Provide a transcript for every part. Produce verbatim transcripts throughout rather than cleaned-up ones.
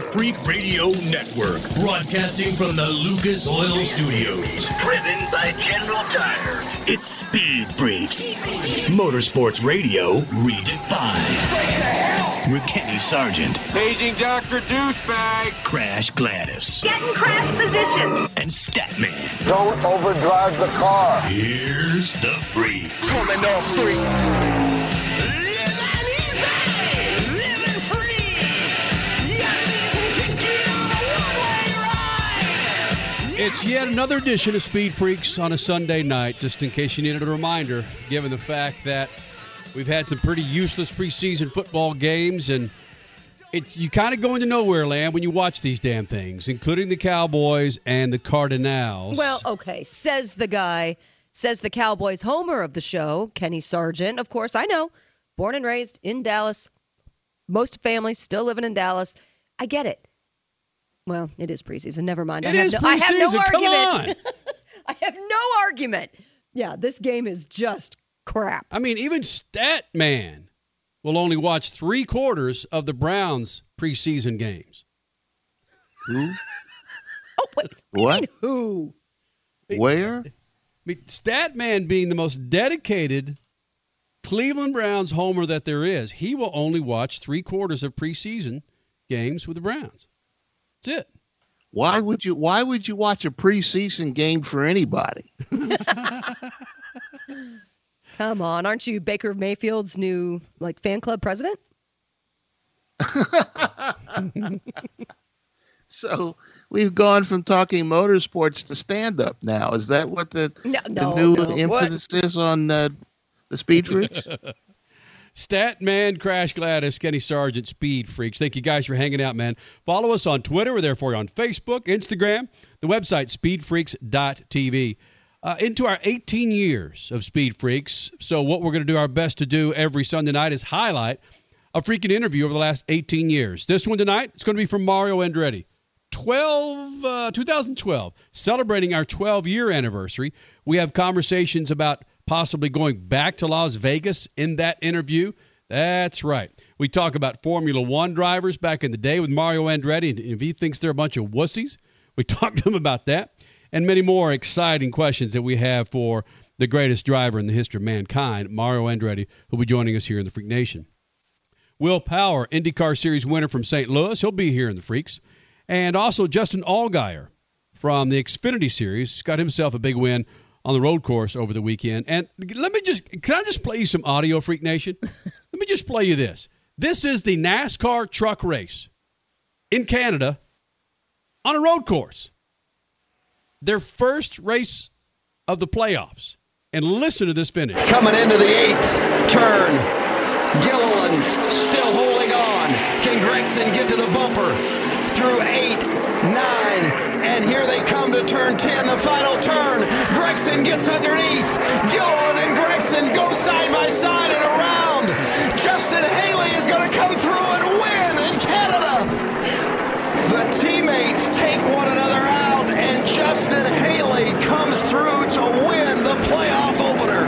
Freak Radio Network, broadcasting from the Lucas Oil Studios. Driven by General Tire. It's Speed Freaks. Motorsports Radio redefined. With Kenny Sargent. Paging Doctor Douchebag. Crash Gladys. Get in crash position. And Statman. Don't overdrive the car. Here's the Freaks. Coming up, freak. It's yet another edition of Speed Freaks on a Sunday night, just in case you needed a reminder, given the fact that we've had some pretty useless preseason football games, and it's you kind of go into nowhere land when you watch these damn things, including the Cowboys and the Cardinals. Well, okay, says the guy, says the Cowboys homer of the show, Kenny Sargent. Of course, I know, born and raised in Dallas, most families still living in Dallas. I get it. Well, it is preseason. Never mind. It I have is no, preseason. I have no Come argument. on. I have no argument. Yeah, this game is just crap. I mean, even Statman will only watch three quarters of the Browns' preseason games. Who? Oh, wait. What? Mean who? Where? I mean, Statman being the most dedicated Cleveland Browns homer that there is, he will only watch three quarters of preseason games with the Browns. That's it. Why would you why would you watch a preseason game for anybody? Come on, aren't you Baker Mayfield's new like fan club president? So we've gone from talking motorsports to stand-up now. Is that what the, No, no, the new no. emphasis is on uh, the Speed Freaks? Statman, Crash Gladys, Kenny Sargent, Speed Freaks. Thank you guys for hanging out, man. Follow us on Twitter. We're there for you on Facebook, Instagram, the website, speed freaks dot t v. Uh, into our eighteen years of Speed Freaks. So what we're going to do our best to do every Sunday night is highlight a freaking interview over the last eighteen years. This one tonight, it's going to be from Mario Andretti. twelve, uh, twenty twelve, celebrating our twelve-year anniversary. We have conversations about possibly going back to Las Vegas in that interview. That's right. We talk about Formula One drivers back in the day with Mario Andretti, and if he thinks they're a bunch of wussies, we talk to him about that, and many more exciting questions that we have for the greatest driver in the history of mankind, Mario Andretti, who'll be joining us here in the Freak Nation. Will Power, IndyCar Series winner from Saint Louis, he'll be here in the Freaks. And also Justin Allgaier from the Xfinity Series got himself a big win on the road course over the weekend. And let me just, can I just play you some audio, Freak Nation? Let me just play you this. This is the NASCAR truck race in Canada on a road course. Their first race of the playoffs. And listen to this finish. Coming into the eighth turn. Gilliland still holding on. Can Gregson get to the bumper? Through eight, nine, and here they come to turn ten, the final turn. Gregson gets underneath. Gilliland and Gregson go side by side and around. Justin Haley is going to come through and win in Canada. The teammates take one another out, and Justin Haley comes through to win the playoff opener.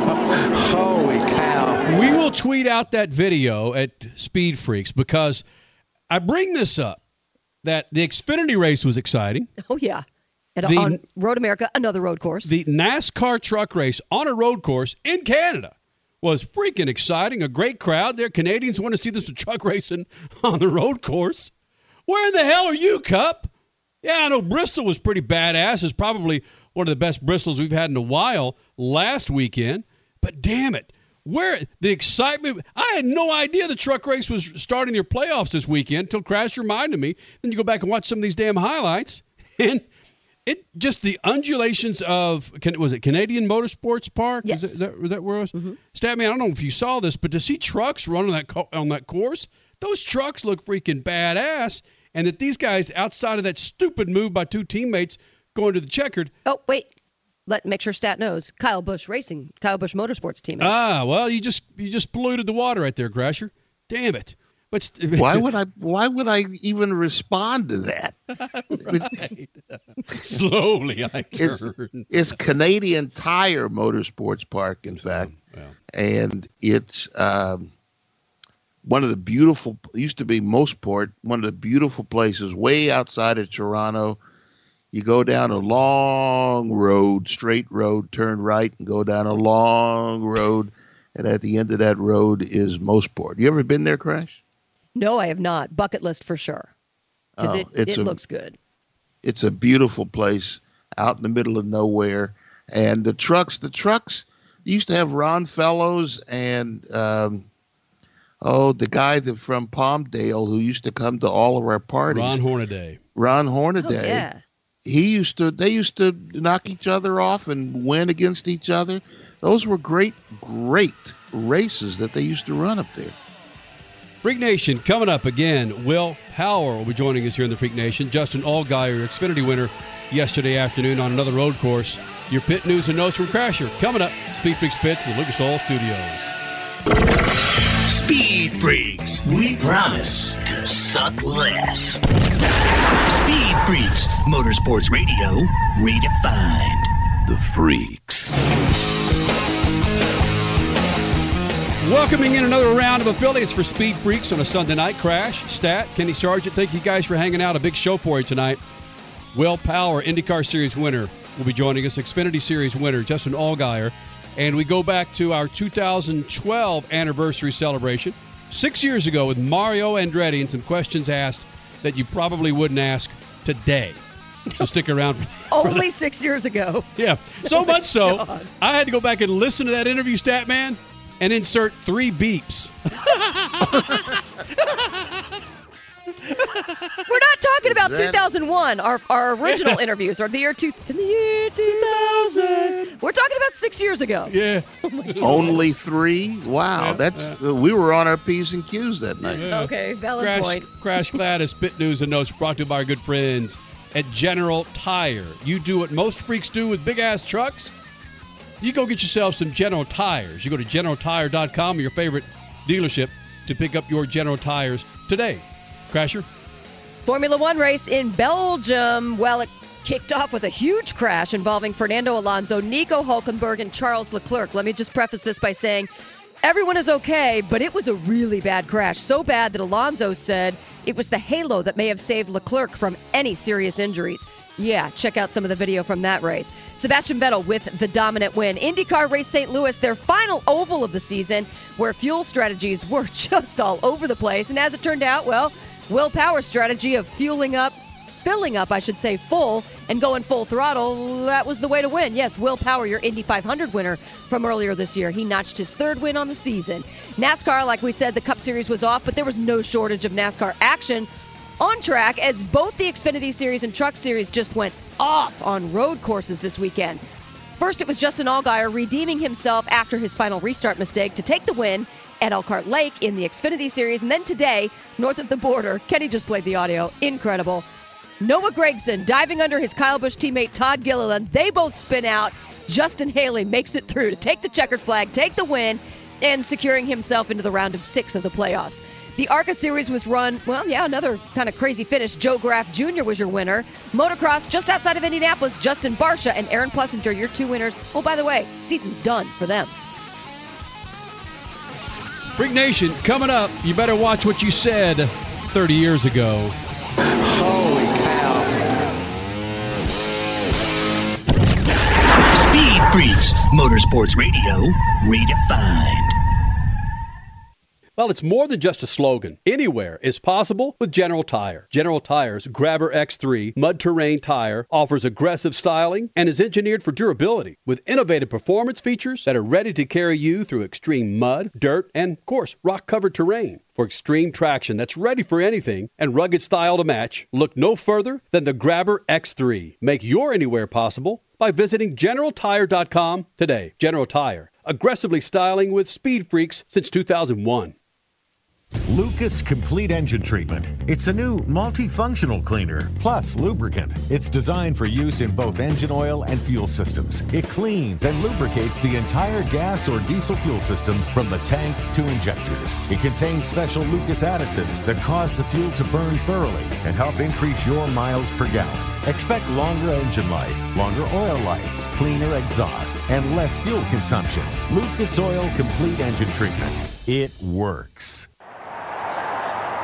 Holy cow. We will tweet out that video at Speed Freaks because I bring this up. That the Xfinity race was exciting. Oh, yeah. And The- on Road America, another road course. The NASCAR truck race on a road course in Canada was freaking exciting. A great crowd there. Canadians want to see this truck racing on the road course. Where in the hell are you, Cup? Yeah, I know Bristol was pretty badass. It's probably one of the best Bristols we've had in a while last weekend. But damn it. Where the excitement, I had no idea the truck race was starting their playoffs this weekend until Crash reminded me. Then you go back and watch some of these damn highlights, and it just the undulations of, was it Canadian Motorsports Park? Yes. Is that, was that where it was? Mm-hmm. Statman, I don't know if you saw this, but to see trucks run on that, co- on that course, those trucks look freaking badass, and that these guys, outside of that stupid move by two teammates going to the checkered. Oh, wait. Let make sure Stat knows. Kyle Busch Racing, Kyle Busch Motorsports teammates. Ah, well, you just you just polluted the water right there, Crasher. Damn it. But st- Why would I? Why would I even respond to that? Right. Slowly, I It's, turn. it's Canadian Tire Motorsports Park, in fact, Well, and it's um, one of the beautiful, used to be Mossport, one of the beautiful places way outside of Toronto. You go down a long road, straight road, turn right and go down a long road. And at the end of that road is Mossport. You ever been there, Crash? No, I have not. Bucket list for sure. Because Oh, it, it's it a- looks good. It's a beautiful place out in the middle of nowhere. And the trucks, the trucks, you used to have Ron Fellows and, um, oh, the guy that from Palmdale who used to come to all of our parties. Ron Hornaday. Ron Oh, Hornaday. yeah. He used to, they used to knock each other off and win against each other. Those were great, great races that they used to run up there. Freak Nation coming up again. Will Power will be joining us here in the Freak Nation. Justin Allgaier, Xfinity winner yesterday afternoon on another road course. Your pit news and notes from Crasher coming up. Speed Freaks Pits, the Lucas Oil Studios. Speed Freaks, we promise to suck less. Speed Freaks, Motorsports Radio, redefined. The Freaks. Welcoming in another round of affiliates for Speed Freaks on a Sunday night. Crash, Stat, Kenny Sargent, thank you guys for hanging out. A big show for you tonight. Will Power, IndyCar Series winner, will be joining us. Xfinity Series winner, Justin Allgaier. And we go back to our two thousand twelve anniversary celebration. Six years ago with Mario Andretti and some questions asked that you probably wouldn't ask today. So stick around. For, for Only that. six years ago. Yeah, so much so, God. I had to go back and listen to that interview, Stat Man, and insert three beeps. We're not talking about Is that- two thousand one, our our original interviews, or the year two in the year two thousand. We're talking about six years ago. Yeah. Only three? Wow, Yeah, that's uh, we were on our P's and Q's that night. Yeah. Okay, valid Crash, point. Crash Gladys, Pit News and Notes brought to you by our good friends at General Tire. You do what most freaks do with big-ass trucks. You go get yourself some General Tires. You go to general tire dot com or your favorite dealership to pick up your General Tires today. Crasher? Formula One race in Belgium. Well, it kicked off with a huge crash involving Fernando Alonso, Nico Hülkenberg, and Charles Leclerc. Let me just preface this by saying everyone is okay, but it was a really bad crash. So bad that Alonso said it was the halo that may have saved Leclerc from any serious injuries. Yeah, check out some of the video from that race. Sebastian Vettel with the dominant win. IndyCar race Saint Louis, their final oval of the season, where fuel strategies were just all over the place. And as it turned out, well, Will Power's strategy of fueling up, filling up, I should say, full, and going full throttle, that was the way to win. Yes, Will Power, your Indy five hundred winner from earlier this year. He notched his third win on the season. NASCAR, like we said, the Cup Series was off, but there was no shortage of NASCAR action on track as both the Xfinity Series and Truck Series just went off on road courses this weekend. First, it was Justin Allgaier redeeming himself after his final restart mistake to take the win at Elkhart Lake in the Xfinity Series. And then today, north of the border, Kenny just played the audio. Incredible. Noah Gragson diving under his Kyle Busch teammate Todd Gilliland. They both spin out. Justin Haley makes it through to take the checkered flag, take the win, and securing himself into the round of six of the playoffs. The ARCA Series was run, well, yeah, another kind of crazy finish. Joe Graff Junior was your winner. Motocross, just outside of Indianapolis, Justin Barsha and Aaron Plessinger, your two winners. Oh, by the way, season's done for them. Freak Nation, coming up, you better watch what you said thirty years ago. Holy cow. Speed Freaks, Motorsports Radio, redefined. Well, it's more than just a slogan. Anywhere is possible with General Tire. General Tire's Grabber X three mud terrain tire offers aggressive styling and is engineered for durability with innovative performance features that are ready to carry you through extreme mud, dirt, and, of course, rock-covered terrain. For extreme traction that's ready for anything and rugged style to match, look no further than the Grabber X three. Make your anywhere possible by visiting general tire dot com today. General Tire, aggressively styling with Speed Freaks since two thousand one. Lucas Complete Engine Treatment. It's a new multifunctional cleaner plus lubricant. It's designed for use in both engine oil and fuel systems. It cleans and lubricates the entire gas or diesel fuel system from the tank to injectors. It contains special Lucas additives that cause the fuel to burn thoroughly and help increase your miles per gallon. Expect longer engine life, longer oil life, cleaner exhaust, and less fuel consumption. Lucas Oil Complete Engine Treatment. It works.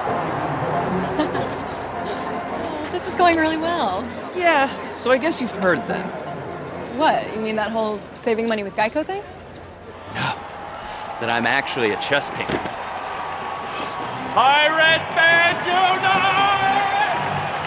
This is going really well. Yeah, so I guess you've heard then. What? You mean that whole saving money with Geico thing? No, that I'm actually a chess painter. Pirate fans unite!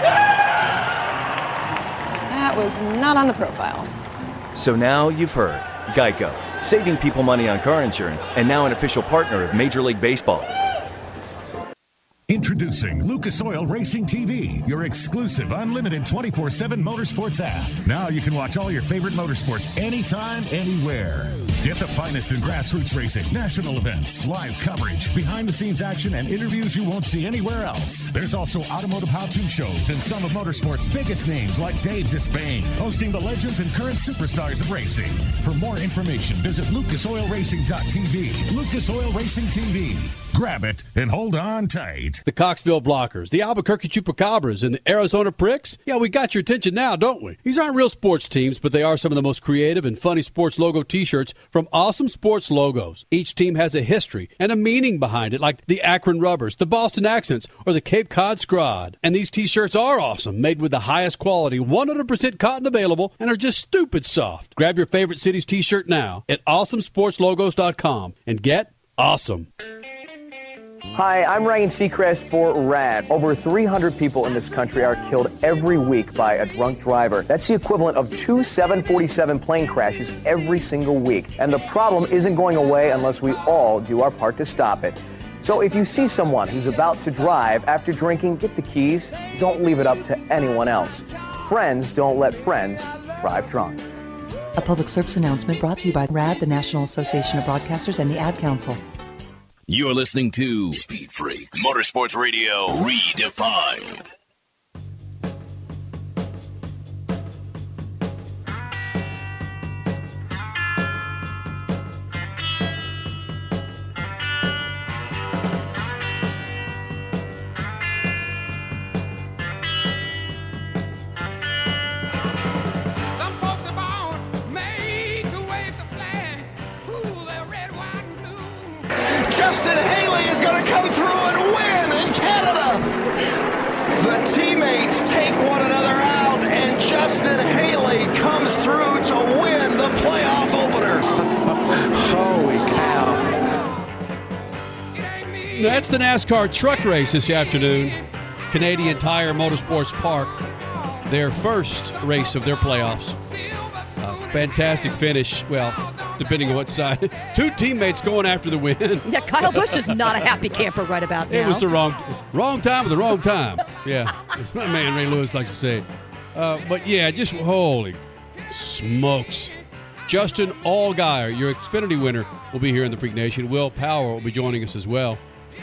That was not on the profile. So now you've heard. Geico, saving people money on car insurance, and now an official partner of Major League Baseball. Introducing Lucas Oil Racing T V, your exclusive unlimited twenty-four seven motorsports app. Now you can watch all your favorite motorsports anytime, anywhere. Get the finest in grassroots racing, national events, live coverage, behind-the-scenes action, and interviews you won't see anywhere else. There's also automotive how-to shows and some of motorsports' biggest names like Dave Despain, hosting the legends and current superstars of racing. For more information, visit lucas oil racing dot t v. Lucas Oil Racing T V. Grab it and hold on tight. The Coxville Blockers, the Albuquerque Chupacabras, and the Arizona Pricks. Yeah, we got your attention now, don't we? These aren't real sports teams, but they are some of the most creative and funny sports logo T-shirts from Awesome Sports Logos. Each team has a history and a meaning behind it, like the Akron Rubbers, the Boston Accents, or the Cape Cod Scrod. And these T-shirts are awesome, made with the highest quality, one hundred percent cotton available, and are just stupid soft. Grab your favorite city's T-shirt now at awesome sports logos dot com and get awesome. Hi, I'm Ryan Seacrest for RAD. Over three hundred people in this country are killed every week by a drunk driver. That's the equivalent of two seven forty-seven plane crashes every single week. And the problem isn't going away unless we all do our part to stop it. So if you see someone who's about to drive after drinking, get the keys. Don't leave it up to anyone else. Friends don't let friends drive drunk. A public service announcement brought to you by RAD, the National Association of Broadcasters, and the Ad Council. You're listening to Speed Freaks Motorsports Radio Redefined. Justin Haley is going to come through and win in Canada. The teammates take one another out, and Justin Haley comes through to win the playoff opener. Holy cow. That's the NASCAR truck race this afternoon. Canadian Tire Motorsports Park, their first race of their playoffs. Uh, fantastic finish. Well, depending on what side. Two teammates going after the win. Yeah, Kyle Busch is not a happy camper right about now. It was the wrong wrong time at the wrong time. Yeah, as my man Ray Lewis likes to say. Uh, but, yeah, just holy smokes. Justin Allgaier, your Xfinity winner, will be here in the Freak Nation. Will Power will be joining us as well.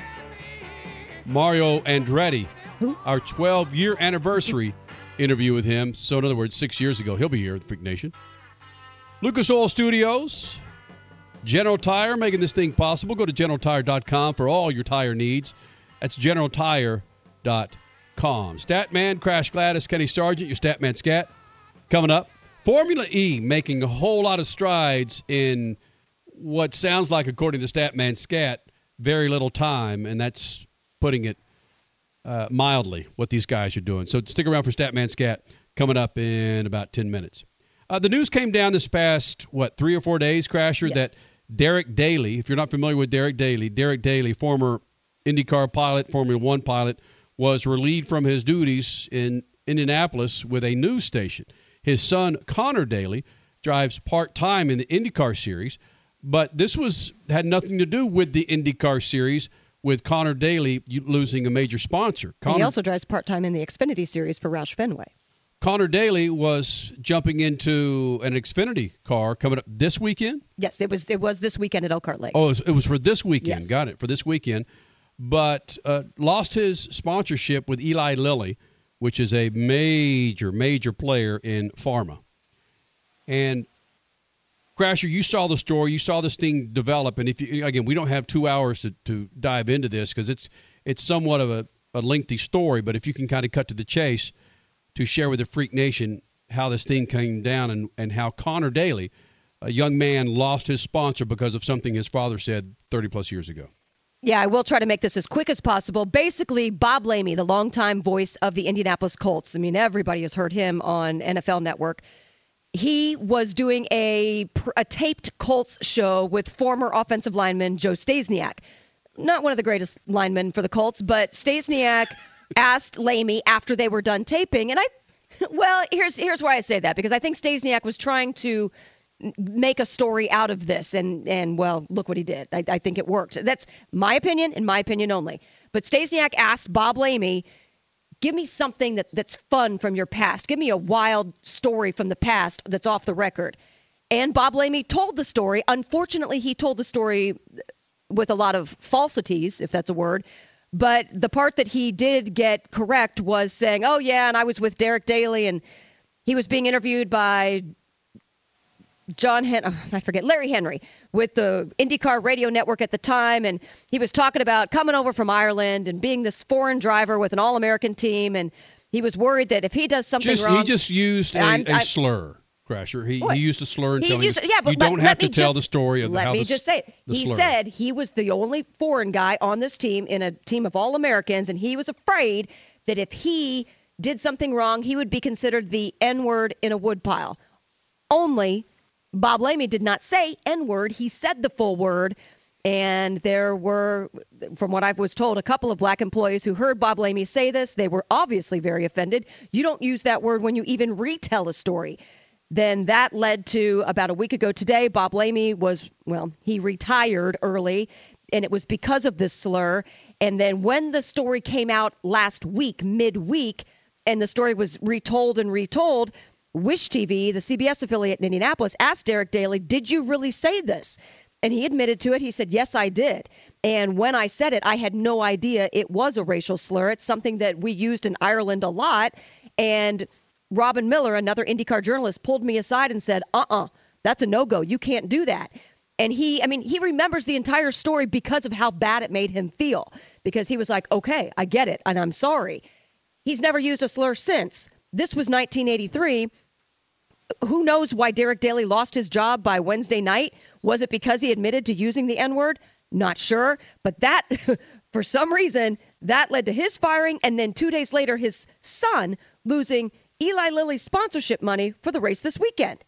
Mario Andretti, Who? our twelve-year anniversary interview with him. So, in other words, six years ago, he'll be here at the Freak Nation. Lucas Oil Studios, General Tire, making this thing possible. Go to general tire dot com for all your tire needs. That's general tire dot com. Statman, Crash Gladys, Kenny Sargent, your Statman Scat. Coming up, Formula E making a whole lot of strides in what sounds like, according to Statman Scat, very little time, and that's putting it uh, mildly, what these guys are doing. So stick around for Statman Scat coming up in about ten minutes. Uh, the news came down this past, what, three or four days, Crasher, yes. that Derek Daly, if you're not familiar with Derek Daly, Derek Daly, former IndyCar pilot, Formula One pilot, was relieved from his duties in Indianapolis with a news station. His son, Connor Daly, drives part-time in the IndyCar series, but this was had nothing to do with the IndyCar series, with Connor Daly losing a major sponsor. Connor, he also drives part-time in the Xfinity series for Roush Fenway. Connor Daly was jumping into an Xfinity car coming up this weekend? Yes, it was it was this weekend at Elkhart Lake. Oh, it was, it was for this weekend. Yes. Got it, for this weekend. But uh, lost his sponsorship with Eli Lilly, which is a major, major player in pharma. And, Crasher, you saw the story. You saw this thing develop. And, if you, again, we don't have two hours to, to dive into this because it's, it's somewhat of a, a lengthy story. But if you can kind of cut to the chase, to share with the Freak Nation how this thing came down and, and how Connor Daly, a young man, lost his sponsor because of something his father said thirty plus years ago. Yeah, I will try to make this as quick as possible. Basically, Bob Lamey, the longtime voice of the Indianapolis Colts, I mean, everybody has heard him on N F L Network. He was doing a, a taped Colts show with former offensive lineman Joe Stasiak. Not one of the greatest linemen for the Colts, but Stasiak asked Lamey after they were done taping. And I, well, here's here's why I say that, because I think Stasiak was trying to make a story out of this. And, and well, look what he did. I, I think it worked. That's my opinion and my opinion only. But Stasiak asked Bob Lamey, give me something that, that's fun from your past. Give me a wild story from the past that's off the record. And Bob Lamey told the story. Unfortunately, he told the story with a lot of falsities, if that's a word. But the part that he did get correct was saying, oh, yeah, and I was with Derek Daly, and he was being interviewed by John Hen- oh, I forget, Larry Henry with the IndyCar radio network at the time. And he was talking about coming over from Ireland and being this foreign driver with an all-American team. And he was worried that if he does something just, wrong. He just used a, I'm, a I'm, slur, Crasher. He, what? he used a slur and he telling used, us, yeah, but you let, don't let have to just, tell the story of let how me the, just say it. He slur. said he was the only foreign guy on this team in a team of all-Americans, and he was afraid that if he did something wrong, he would be considered the N-word in a woodpile. Only Bob Lamey did not say N-word. He said the full word. And there were, from what I was told, a couple of black employees who heard Bob Lamey say this. They were obviously very offended. You don't use that word when you even retell a story. Then that led to about a week ago today, Bob Lamey was, well, he retired early, and it was because of this slur. And then when the story came out last week, midweek, and the story was retold and retold, Wish T V, the C B S affiliate in Indianapolis, asked Derek Daly, did you really say this? And he admitted to it. He said, yes, I did. And when I said it, I had no idea it was a racial slur. It's something that we used in Ireland a lot. And Robin Miller, another IndyCar journalist, pulled me aside and said, uh-uh, that's a no-go. You can't do that. And he, I mean, he remembers the entire story because of how bad it made him feel, because he was like, okay, I get it, and I'm sorry. He's never used a slur since. This was nineteen eighty-three. Who knows why Derek Daly lost his job by Wednesday night? Was it because he admitted to using the N-word? Not sure. But that, for some reason, that led to his firing, and then two days later, his son losing Eli Lilly's sponsorship money for the race this weekend.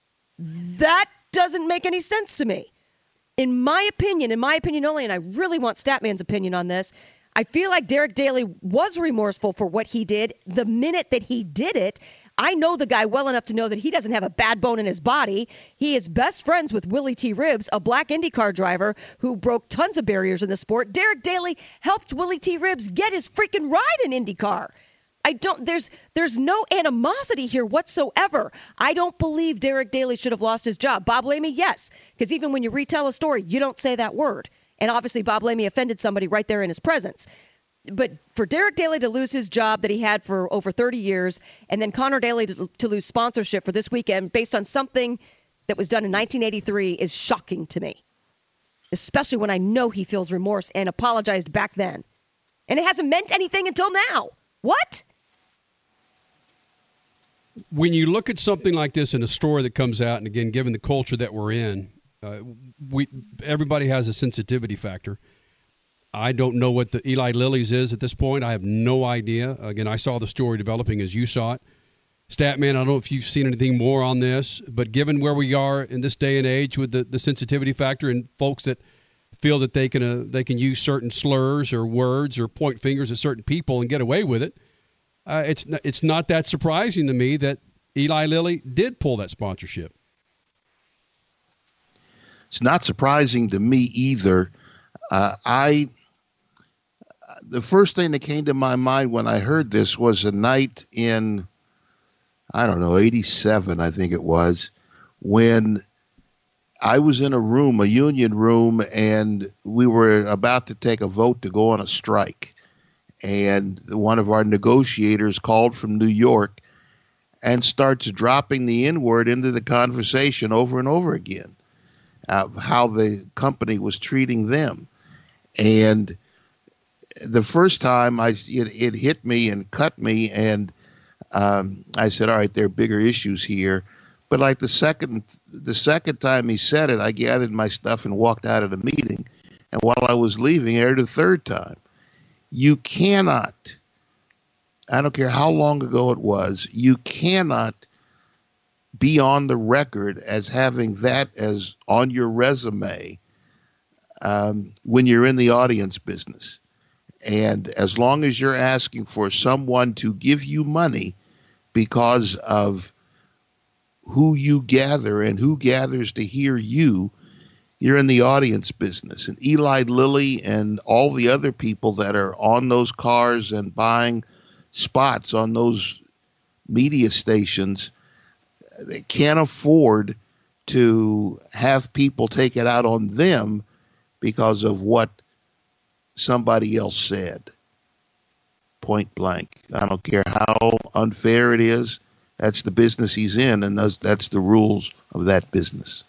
That doesn't make any sense to me. In my opinion, in my opinion only, and I really want Statman's opinion on this, I feel like Derek Daly was remorseful for what he did the minute that he did it. I know the guy well enough to know that he doesn't have a bad bone in his body. He is best friends with Willie T. Ribbs, a black IndyCar driver who broke tons of barriers in the sport. Derek Daly helped Willie T. Ribbs get his freaking ride in IndyCar. I don't, there's, there's no animosity here whatsoever. I don't believe Derek Daly should have lost his job. Bob Lamey, yes, because even when you retell a story, you don't say that word. And obviously Bob Lamey offended somebody right there in his presence. But for Derek Daly to lose his job that he had for over thirty years, and then Connor Daly to, to lose sponsorship for this weekend based on something that was done in nineteen eighty-three is shocking to me, especially when I know he feels remorse and apologized back then. And it hasn't meant anything until now. What? When you look at something like this in a story that comes out, and again, given the culture that we're in, uh, we everybody has a sensitivity factor. I don't know what the Eli Lilly's is at this point. I have no idea. Again, I saw the story developing as you saw it. Statman, I don't know if you've seen anything more on this, but given where we are in this day and age with the, the sensitivity factor and folks that feel that they can uh, they can use certain slurs or words or point fingers at certain people and get away with it, uh, it's n- it's not that surprising to me that Eli Lilly did pull that sponsorship. It's not surprising to me either. Uh, I. The first thing that came to my mind when I heard this was a night in, I don't know, eighty-seven, I think it was, when I was in a room, a union room, and we were about to take a vote to go on a strike. And one of our negotiators called from New York and starts dropping the N-word into the conversation over and over again, uh, how the company was treating them. And the first time I, it, it hit me and cut me, and um, I said, all right, there are bigger issues here. But like the second the second time he said it, I gathered my stuff and walked out of the meeting. and while I was leaving, aired a third time. You cannot, I don't care how long ago it was, you cannot be on the record as having that as on your resume um, when you're in the audience business. And as long as you're asking for someone to give you money because of who you gather and who gathers to hear you, you're in the audience business. And Eli Lilly and all the other people that are on those cars and buying spots on those media stations, they can't afford to have people take it out on them because of what somebody else said. Point blank. I don't care how unfair it is. That's the business he's in, and that's, that's the rules of that business.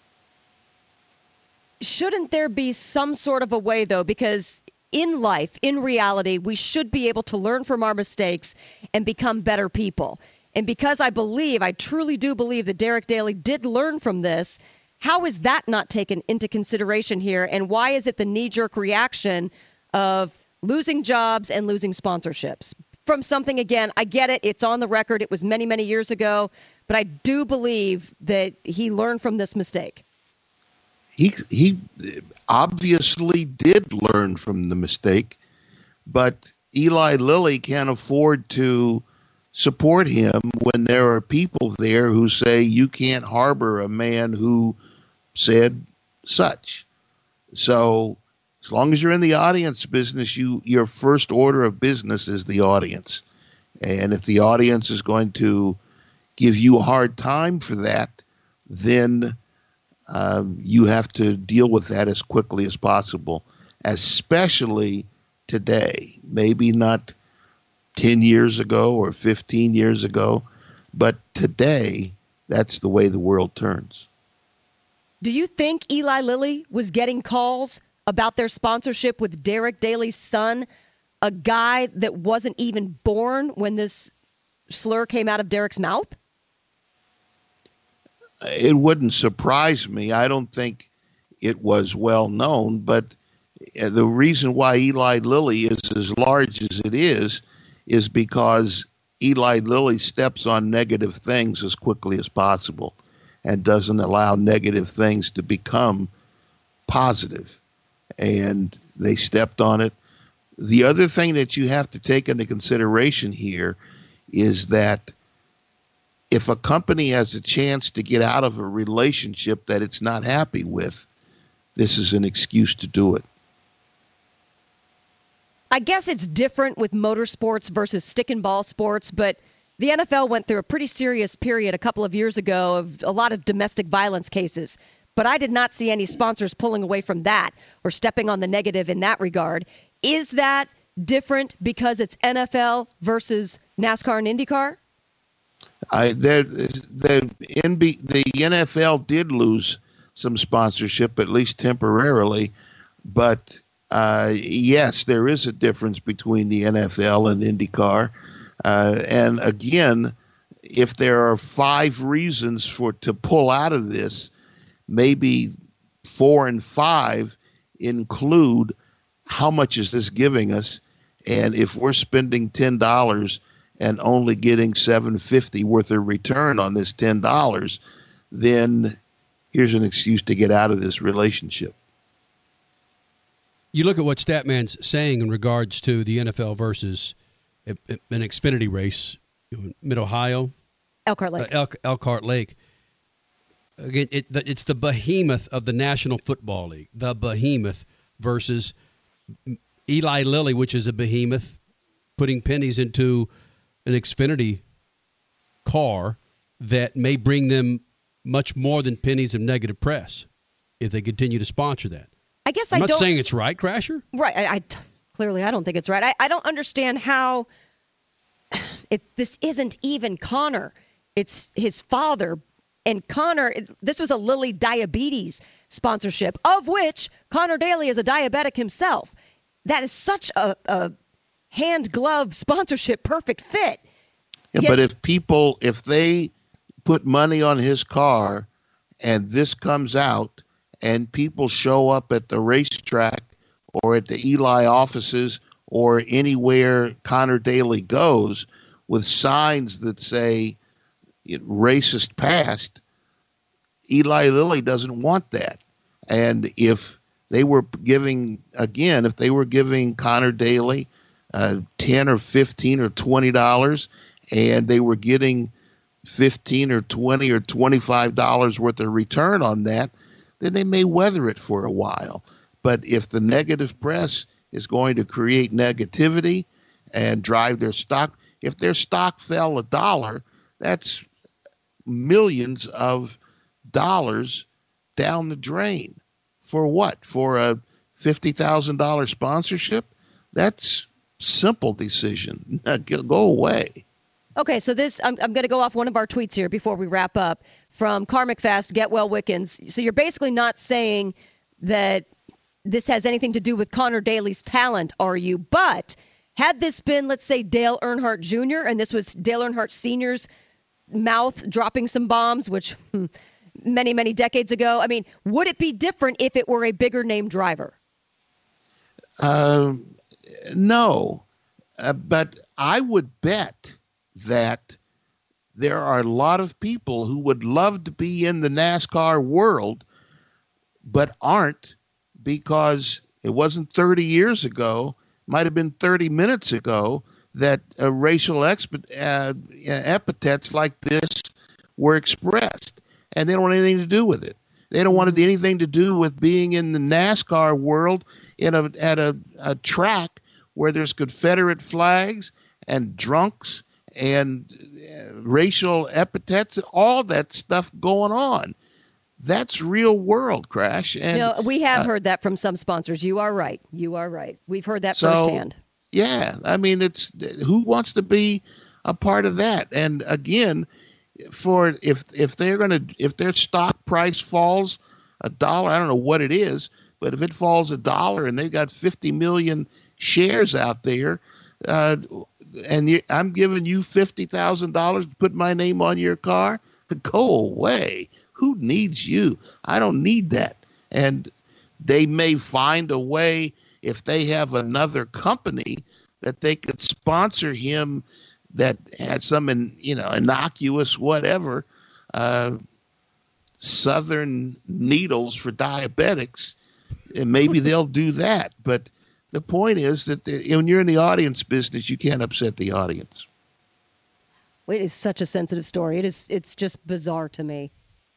Shouldn't there be some sort of a way, though, because in life, in reality, we should be able to learn from our mistakes and become better people. And because I believe, I truly do believe that Derek Daly did learn from this, how is that not taken into consideration here? And why is it the knee-jerk reaction of losing jobs and losing sponsorships? From something, again, I get it. It's on the record. It was many, many years ago. But I do believe that he learned from this mistake. He he obviously did learn from the mistake, but Eli Lilly can't afford to support him when there are people there who say you can't harbor a man who said such. So as long as you're in the audience business, you your first order of business is the audience. And if the audience is going to give you a hard time for that, then um, you have to deal with that as quickly as possible, especially today. Maybe not ten years ago or fifteen years ago, but today, that's the way the world turns. Do you think Eli Lilly was getting calls about their sponsorship with Derek Daly's son, a guy that wasn't even born when this slur came out of Derek's mouth? It wouldn't surprise me. I don't think it was well known, but the reason why Eli Lilly is as large as it is is because Eli Lilly steps on negative things as quickly as possible and doesn't allow negative things to become positive. And they stepped on it. The other thing that you have to take into consideration here is that if a company has a chance to get out of a relationship that it's not happy with, this is an excuse to do it. I guess it's different with motorsports versus stick and ball sports, but the N F L went through a pretty serious period a couple of years ago of a lot of domestic violence cases. But I did not see any sponsors pulling away from that or stepping on the negative in that regard. Is that different because it's N F L versus NASCAR and IndyCar? I, the, N B, the N F L did lose some sponsorship, at least temporarily. But, uh, yes, there is a difference between the N F L and IndyCar. Uh, and, again, if there are five reasons for to pull out of this, maybe four and five include how much is this giving us, and if we're spending ten dollars and only getting seven fifty worth of return on this ten dollars, then here's an excuse to get out of this relationship. You look at what Statman's saying in regards to the N F L versus an Xfinity race, Mid-Ohio. Elkhart Lake. Uh, Elk, Elkhart Lake. Again, it, the, it's the behemoth of the National Football League, the behemoth versus Eli Lilly, which is a behemoth, putting pennies into an Xfinity car that may bring them much more than pennies of negative press if they continue to sponsor that. I guess I'm I not don't, saying it's right, Crasher. Right. I, I clearly I don't think it's right. I, I don't understand how it, this isn't even Connor. It's his father. And Connor, this was a Lilly Diabetes sponsorship, of which Connor Daly is a diabetic himself. That is such a, a hand-glove sponsorship, perfect fit. Yeah, Yet, but if people, if they put money on his car and this comes out and people show up at the racetrack or at the Eli offices or anywhere Connor Daly goes with signs that say racist past, Eli Lilly doesn't want that. And if they were giving, again, if they were giving Connor Daly uh, ten or fifteen or twenty dollars, and they were getting fifteen or twenty or twenty-five dollars worth of return on that, then they may weather it for a while. But if the negative press is going to create negativity and drive their stock, if their stock fell a dollar, that's millions of dollars down the drain. For what? For a fifty thousand dollars sponsorship? That's simple decision. Go away. Okay, so this, I'm, I'm going to go off one of our tweets here before we wrap up from Car McFast, Get Well Wickens. So you're basically not saying that this has anything to do with Connor Daly's talent, are you? But had this been, let's say, Dale Earnhardt Junior, and this was Dale Earnhardt Senior's mouth dropping some bombs, which hmm, many, many decades ago, I mean, would it be different if it were a bigger name driver? Um, no, uh, but I would bet that there are a lot of people who would love to be in the NASCAR world, but aren't, because it wasn't thirty years ago, might have been thirty minutes ago, that uh, racial exp- uh, epithets like this were expressed, and they don't want anything to do with it. They don't want anything to do with being in the NASCAR world in a at a, a track where there's Confederate flags and drunks and uh, racial epithets, all that stuff going on. That's real world, Crash. And no, we have uh, heard that from some sponsors. You are right. You are right. We've heard that so, firsthand. Yeah, I mean, it's who wants to be a part of that? And again, for if if they're gonna if their stock price falls a dollar, I don't know what it is, but if it falls a dollar and they've got fifty million shares out there, uh, and you, I'm giving you fifty thousand dollars to put my name on your car, go away. Who needs you? I don't need that. And they may find a way, if they have another company, that they could sponsor him that had some, in, you know, innocuous whatever, uh, Southern needles for diabetics, and maybe they'll do that. But the point is that the, when you're in the audience business, you can't upset the audience. It is such a sensitive story. It is. It's just bizarre to me.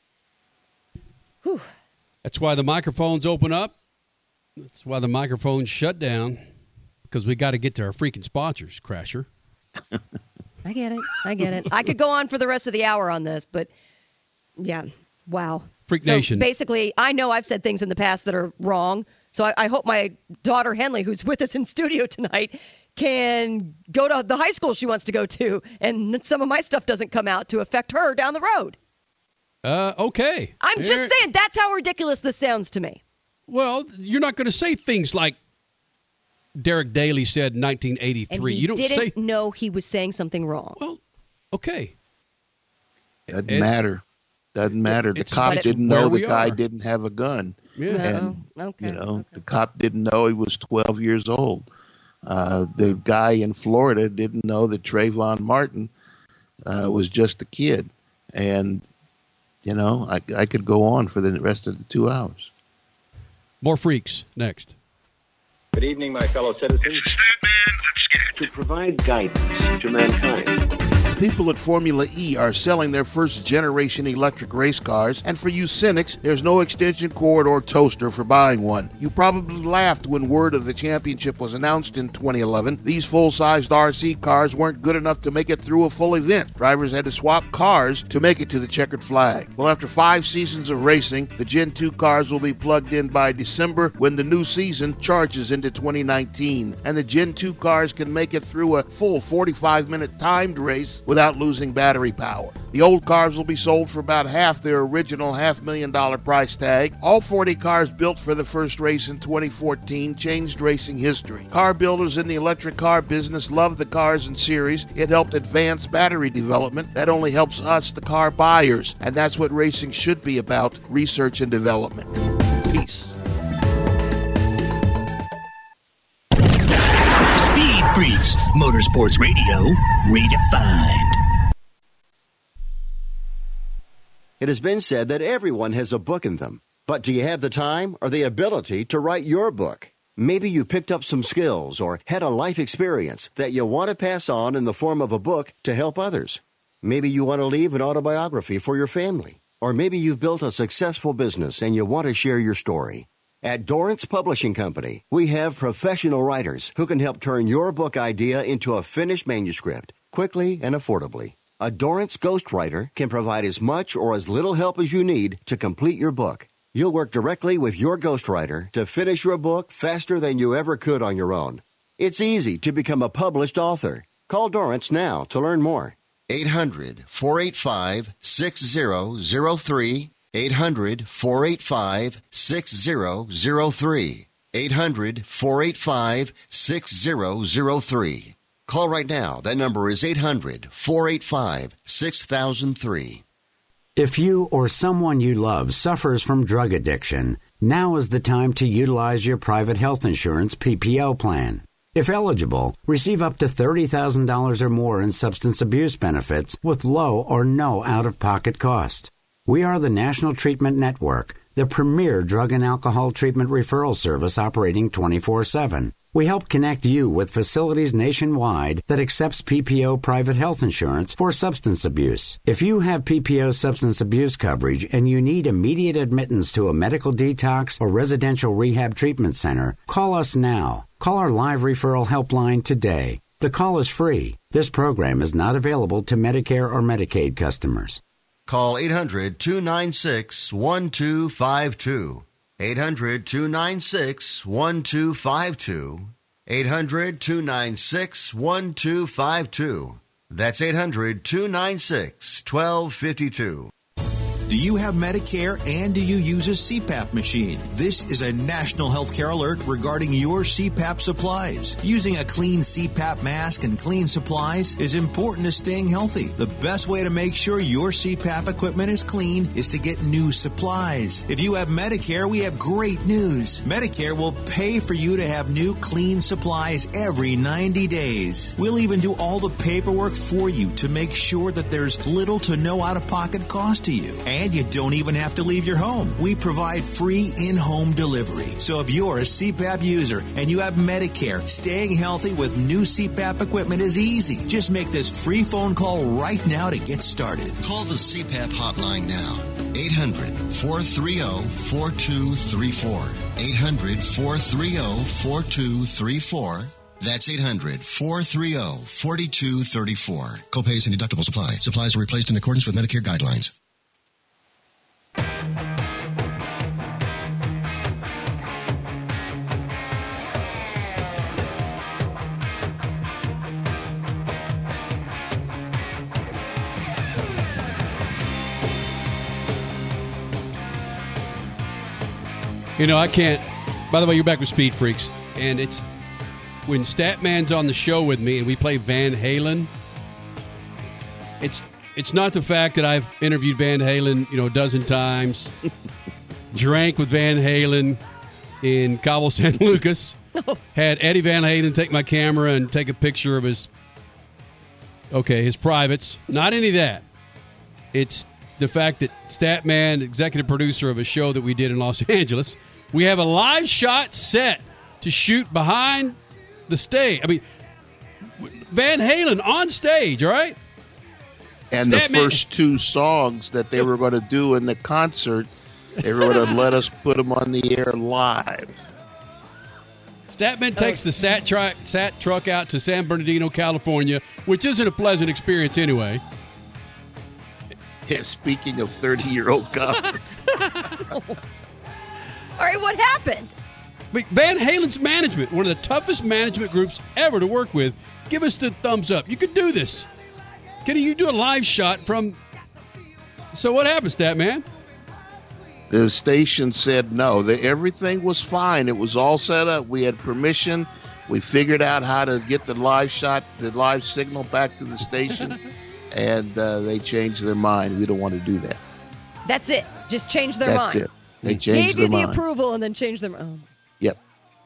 Whew. That's why the microphones open up. That's why the microphones shut down, because we got to get to our freaking sponsors, Crasher. I get it. I get it. I could go on for the rest of the hour on this, but yeah, wow. Freak so Nation. Basically, I know I've said things in the past that are wrong, so I, I hope my daughter Henley, who's with us in studio tonight, can go to the high school she wants to go to, and some of my stuff doesn't come out to affect her down the road. Uh, okay. I'm There- just saying, that's how ridiculous this sounds to me. Well, you're not going to say things like Derek Daly said in nineteen eighty-three. And he You don't didn't say. know he was saying something wrong. Well, okay. Doesn't It- matter. Doesn't matter. The it's- cop but it's didn't where know we the guy are. didn't have a gun. Yeah. And, No, okay, you know, okay. the cop didn't know he was twelve years old. Uh, the guy in Florida didn't know that Trayvon Martin uh, was just a kid. And, you know, I, I could go on for the rest of the two hours. More freaks next. Good evening, my fellow citizens. To provide guidance to mankind. People at Formula E are selling their first generation electric race cars, and for you cynics, there's no extension cord or toaster for buying one. You probably laughed when word of the championship was announced in twenty eleven. These full-sized R C cars weren't good enough to make it through a full event. Drivers had to swap cars to make it to the checkered flag. Well, after five seasons of racing, the Gen two cars will be plugged in by December when the new season charges into twenty nineteen, and the Gen two cars can make it through a full forty-five minute timed race without losing battery power. The old cars will be sold for about half their original half million dollar price tag. All forty cars built for the first race in twenty fourteen changed racing history. Car builders in the electric car business love the cars in series. It helped advance battery development. That only helps us, the car buyers, and that's what racing should be about, research and development. Peace. Freaks, Motorsports Radio, redefined. It has been said that everyone has a book in them. But do you have the time or the ability to write your book? Maybe you picked up some skills or had a life experience that you want to pass on in the form of a book to help others. Maybe you want to leave an autobiography for your family. Or maybe you've built a successful business and you want to share your story. At Dorrance Publishing Company, we have professional writers who can help turn your book idea into a finished manuscript quickly and affordably. A Dorrance ghostwriter can provide as much or as little help as you need to complete your book. You'll work directly with your ghostwriter to finish your book faster than you ever could on your own. It's easy to become a published author. Call Dorrance now to learn more. eight hundred, four eight five, six zero zero three. eight hundred, four eight five, six zero zero three. eight hundred, four eight five, six zero zero three. Call right now. That number is eight hundred, four eight five, six thousand three. If you or someone you love suffers from drug addiction, now is the time to utilize your private health insurance P P O plan. If eligible, receive up to thirty thousand dollars or more in substance abuse benefits with low or no out-of-pocket cost. We are the National Treatment Network, the premier drug and alcohol treatment referral service operating twenty-four seven. We help connect you with facilities nationwide that accepts P P O private health insurance for substance abuse. If you have P P O substance abuse coverage and you need immediate admittance to a medical detox or residential rehab treatment center, call us now. Call our live referral helpline today. The call is free. This program is not available to Medicare or Medicaid customers. Call eight hundred, two nine six, one two five two. eight hundred, two nine six, one two five two. eight hundred, two nine six, one two five two. That's eight hundred, two nine six, one two five two. Do you have Medicare and do you use a C PAP machine? This is a national healthcare alert regarding your C PAP supplies. Using a clean C PAP mask and clean supplies is important to staying healthy. The best way to make sure your C PAP equipment is clean is to get new supplies. If you have Medicare, we have great news. Medicare will pay for you to have new clean supplies every ninety days. We'll even do all the paperwork for you to make sure that there's little to no out-of-pocket cost to you. And you don't even have to leave your home. We provide free in-home delivery. So if you're a C PAP user and you have Medicare, staying healthy with new C PAP equipment is easy. Just make this free phone call right now to get started. Call the C PAP hotline now. eight hundred, four three zero, four two three four. eight hundred, four three zero, four two three four. That's eight hundred, four three zero, four two three four. Copays and deductibles apply. Supplies are replaced in accordance with Medicare guidelines. You know, I can't. By the way, you're back with Speed Freaks, and it's when Statman's on the show with me and we play Van Halen. It's it's not the fact that I've interviewed Van Halen, you know, a dozen times, drank with Van Halen in Cabo San Lucas, had Eddie Van Halen take my camera and take a picture of his, okay, his privates. Not any of that. It's the fact that Statman, executive producer of a show that we did in Los Angeles, we have a live shot set to shoot behind the stage. I mean, Van Halen on stage, all right? And Statman, the first two songs that they were going to do in the concert, they were going to let us put them on the air live. Statman takes the sat, tri- sat truck out to San Bernardino, California, which isn't a pleasant experience anyway. Yeah, speaking of thirty-year-old guys. All right, what happened? Van Halen's management, one of the toughest management groups ever to work with, give us the thumbs up. You could do this. Can you do a live shot from... So what happened, Statman? The station said no. The, everything was fine. It was all set up. We had permission. We figured out how to get the live shot, the live signal back to the station. And uh, they changed their mind. We don't want to do that. That's it. Just change their That's mind. That's it. They changed Gave their you the mind. approval and then changed their mind. Yep.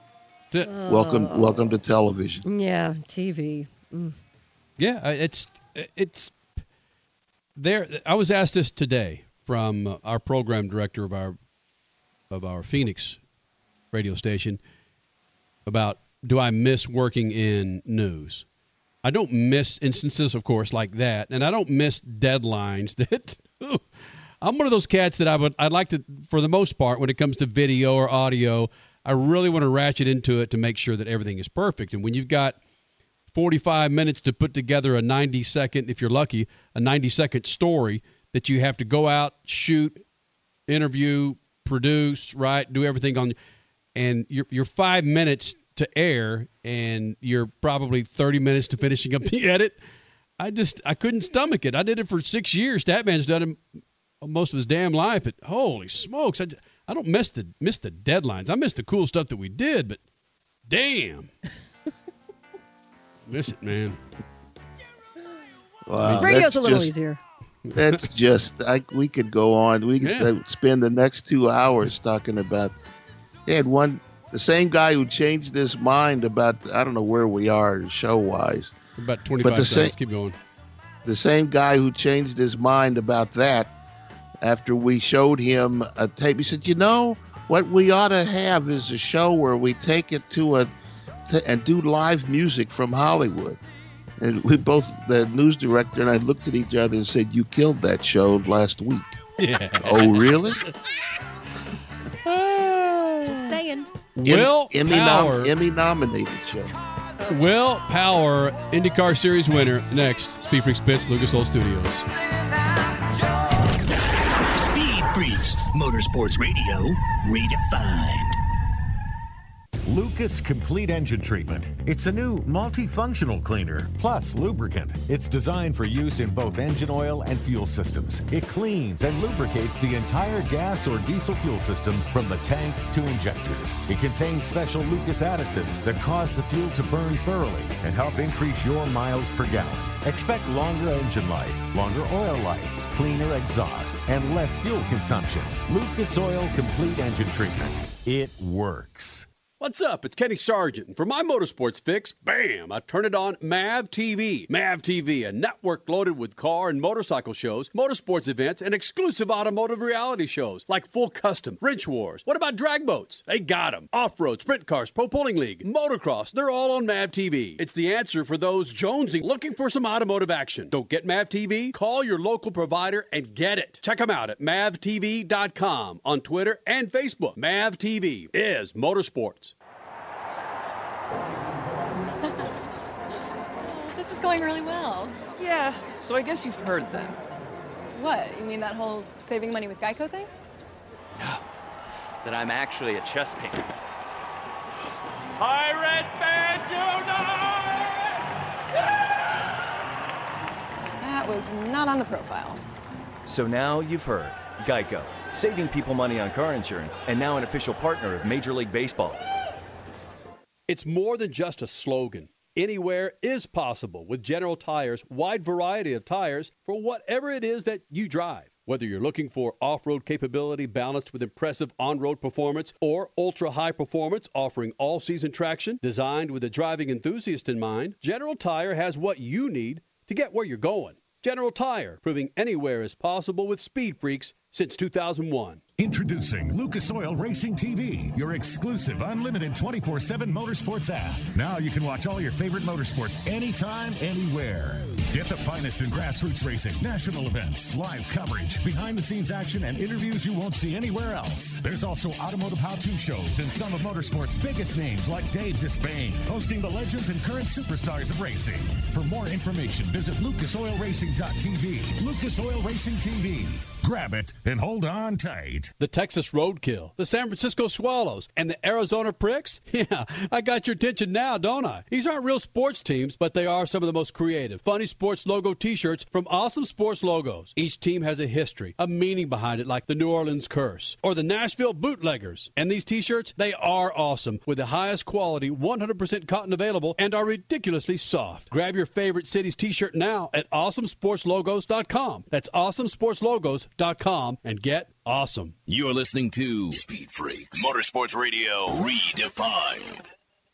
Uh, welcome, welcome to television. Yeah, T V. Mm. Yeah, it's it's there. I was asked this today from our program director of our of our Phoenix radio station about, do I miss working in news? I don't miss instances, of course, like that, and I don't miss deadlines. That I'm one of those cats that I would I'd like to, for the most part, when it comes to video or audio, I really want to ratchet into it to make sure that everything is perfect. And when you've got forty-five minutes to put together a ninety second, if you're lucky, a ninety second story that you have to go out, shoot, interview, produce, right, do everything on, and you're, you're five minutes to air, and you're probably thirty minutes to finishing up the edit. I just, I couldn't stomach it. I did it for six years. Statman's done it most of his damn life, but holy smokes, I, I don't miss the, miss the deadlines. I miss the cool stuff that we did, but damn. Miss it, man. Wow, Radio's that's a little just, easier. That's just, I, we could go on. We could Yeah. uh, spend the next two hours talking about, they had one, the same guy who changed his mind about, I don't know where we are show-wise. About twenty-five But the seconds. same- Keep going. The same guy who changed his mind about that after we showed him a tape, he said, you know, what we ought to have is a show where we take it to a, t- and do live music from Hollywood. And we both, the news director and I looked at each other and said, you killed that show last week. Yeah. Oh, really? Just saying. Will Emmy, Power. nom- Emmy nominated show. Will Power, IndyCar Series winner. Next, Speed Freaks Pits, Lucas Oil Studios. Speed Freaks, Motorsports Radio, redefined. Lucas Complete Engine Treatment. It's a new multifunctional cleaner plus lubricant. It's designed for use in both engine oil and fuel systems. It cleans and lubricates the entire gas or diesel fuel system from the tank to injectors. It contains special Lucas additives that cause the fuel to burn thoroughly and help increase your miles per gallon. Expect longer engine life, longer oil life, cleaner exhaust, and less fuel consumption. Lucas Oil Complete Engine Treatment. It works. What's up? It's Kenny Sargent. And for my motorsports fix, bam, I turn it on M A V T V. M A V T V, a network loaded with car and motorcycle shows, motorsports events, and exclusive automotive reality shows like Full Custom, Wrench Wars. What about drag boats? They got them. Off-road, sprint cars, Pro Pulling League, motocross, they're all on M A V T V. It's the answer for those jonesing looking for some automotive action. Don't get M A V T V? Call your local provider and get it. Check them out at mav t v dot com on Twitter and Facebook. M A V T V is motorsports. This is going really well. Yeah, so I guess you've heard then. What? You mean that whole saving money with Geico thing? No, that I'm actually a chess painter. Pirate Fans Unite! That was not on the profile. So now you've heard. Geico, saving people money on car insurance, and now an official partner of Major League Baseball. It's more than just a slogan. Anywhere is possible with General Tire's wide variety of tires for whatever it is that you drive. Whether you're looking for off-road capability balanced with impressive on-road performance or ultra-high performance offering all-season traction designed with a driving enthusiast in mind, General Tire has what you need to get where you're going. General Tire, proving anywhere is possible with Speed Freaks since two thousand one. Introducing Lucas Oil Racing T V, your exclusive unlimited twenty-four seven motorsports app. Now you can watch all your favorite motorsports anytime, anywhere. Get the finest in grassroots racing, national events, live coverage, behind-the-scenes action, and interviews you won't see anywhere else. There's also automotive how-to shows and some of motorsports' biggest names like Dave Despain, hosting the legends and current superstars of racing. For more information, visit lucas oil racing dot t v. Lucas Oil Racing T V. Grab it and hold on tight. The Texas Roadkill, the San Francisco Swallows, and the Arizona Pricks? Yeah, I got your attention now, don't I? These aren't real sports teams, but they are some of the most creative, funny sports logo t-shirts from Awesome Sports Logos. Each team has a history, a meaning behind it, like the New Orleans Curse or the Nashville Bootleggers. And these t-shirts, they are awesome, with the highest quality, one hundred percent cotton available, and are ridiculously soft. Grab your favorite city's t-shirt now at awesome sports logos dot com. That's awesome sports logos dot com and get awesome. You're listening to Speed Freaks, Motorsports Radio, redefined.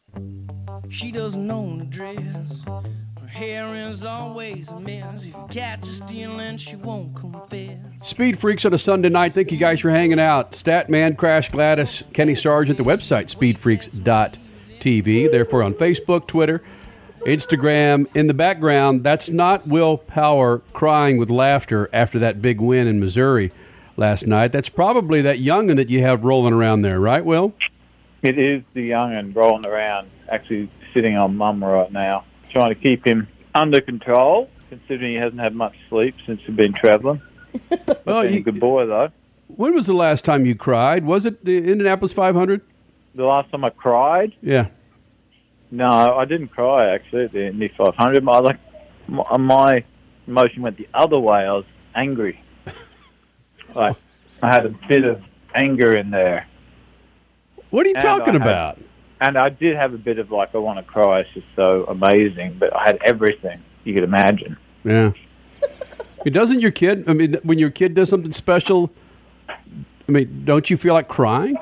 She doesn't own a dress. Her hair is always a mess. If you catch her stealing, she won't confess. Speed Freaks on a Sunday night. Thank you guys for hanging out. Statman, Crash Gladys, Kenny Sargent, the website, speed freaks dot t v. Therefore, on Facebook, Twitter, Instagram. In the background, that's not Will Power crying with laughter after that big win in Missouri last night. That's probably that young'un that you have rolling around there, right, Will? It is the young'un rolling around, actually sitting on Mum right now, trying to keep him under control, considering he hasn't had much sleep since we've been traveling. Well, he's you, a good boy, though. When was the last time you cried? Was it the Indianapolis five hundred? The last time I cried? Yeah. No, I didn't cry, actually, at the Indy five hundred. My, like, my, my emotion went the other way. I was angry. Like, I had a bit of anger in there. What are you and talking I about? Had, and I did have a bit of, like, I want to cry. It's just so amazing. But I had everything you could imagine. Yeah. I mean, doesn't your kid, I mean, when your kid does something special, I mean, don't you feel like crying?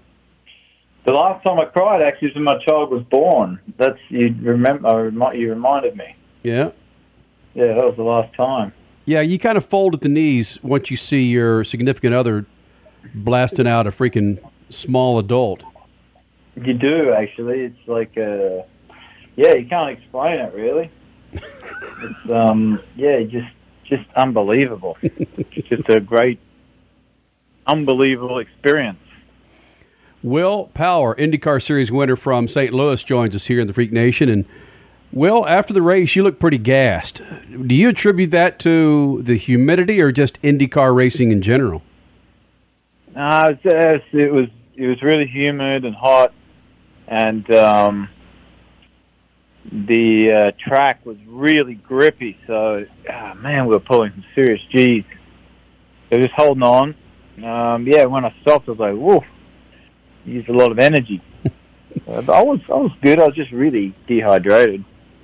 The last time I cried, actually, was when my child was born. That's, you remember, you reminded me. Yeah. Yeah, that was the last time. Yeah, you kind of fold at the knees once you see your significant other blasting out a freaking small adult. You do, actually. It's like, uh, yeah, you can't explain it, really. It's, um, yeah, just, just unbelievable. It's just a great, unbelievable experience. Will Power, IndyCar Series winner from Saint Louis, joins us here in the Freak Nation. And, Will, after the race, you look pretty gassed. Do you attribute that to the humidity or just IndyCar racing in general? Uh, it was it was really humid and hot, and um, the uh, track was really grippy. So, oh, man, we were pulling some serious G's. So just holding on. Um, yeah, when I stopped, I was like, whoa. Used a lot of energy. uh, but I was I was good. I was just really dehydrated.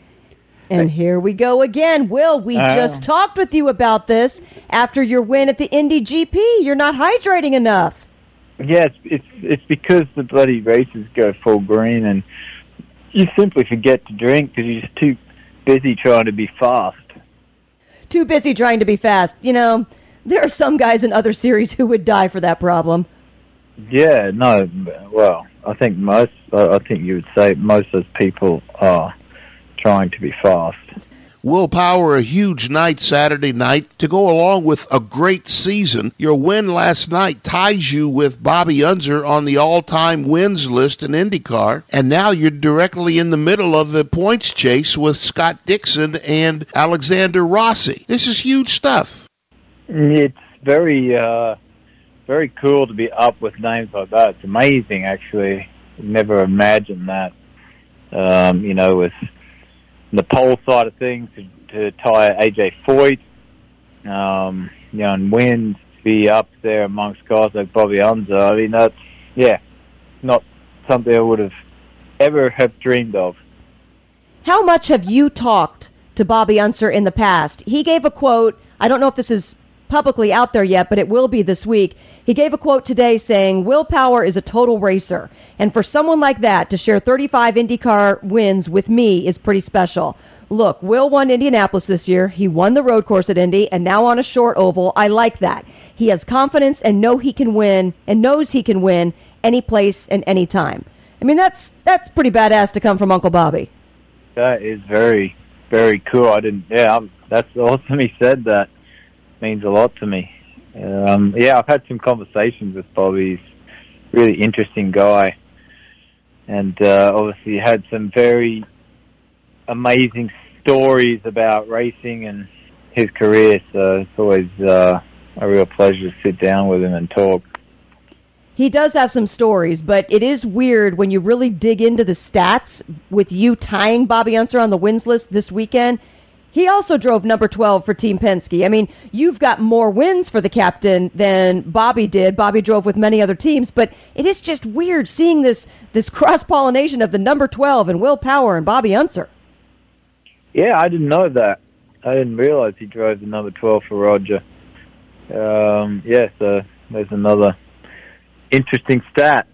And here we go again. Will, we uh, just talked with you about this after your win at the Indy G P. You're not hydrating enough. Yeah, it's it's, it's because the bloody races go full green, and you simply forget to drink because you're just too busy trying to be fast. Too busy trying to be fast. You know, there are some guys in other series who would die for that problem. Yeah, no, well, I think most, I think you would say most of those people are trying to be fast. Will Power, a huge night Saturday night to go along with a great season. Your win last night ties you with Bobby Unser on the all-time wins list in IndyCar, and now you're directly in the middle of the points chase with Scott Dixon and Alexander Rossi. This is huge stuff. It's very... Uh, Very cool to be up with names like that. It's amazing, actually. Never imagined that. Um, you know, with the pole side of things, to, to tie A J Foyt, um, you know, and wins, be up there amongst guys like Bobby Unser. I mean, that's, yeah, not something I would have ever have dreamed of. How much have you talked to Bobby Unser in the past? He gave a quote. I don't know if this is publicly out there yet, but it will be this week. He gave a quote today saying, Will Power is a total racer. And for someone like that to share thirty-five IndyCar wins with me is pretty special. Look, Will won Indianapolis this year. He won the road course at Indy and now on a short oval. I like that. He has confidence and know he can win and knows he can win any place and any time. I mean, that's that's pretty badass to come from Uncle Bobby. That is very, very cool. I didn't, yeah, I'm, that's awesome he said that. Means a lot to me. Um, yeah, I've had some conversations with Bobby. He's a really interesting guy. And uh, obviously had some very amazing stories about racing and his career. So it's always uh, a real pleasure to sit down with him and talk. He does have some stories, but it is weird when you really dig into the stats with you tying Bobby Unser on the wins list this weekend. He also drove number twelve for Team Penske. I mean, you've got more wins for the captain than Bobby did. Bobby drove with many other teams, but it is just weird seeing this this cross-pollination of the number twelve and Will Power and Bobby Unser. Yeah, I didn't know that. I didn't realize he drove the number twelve for Roger. Um, yeah, so there's another interesting stat.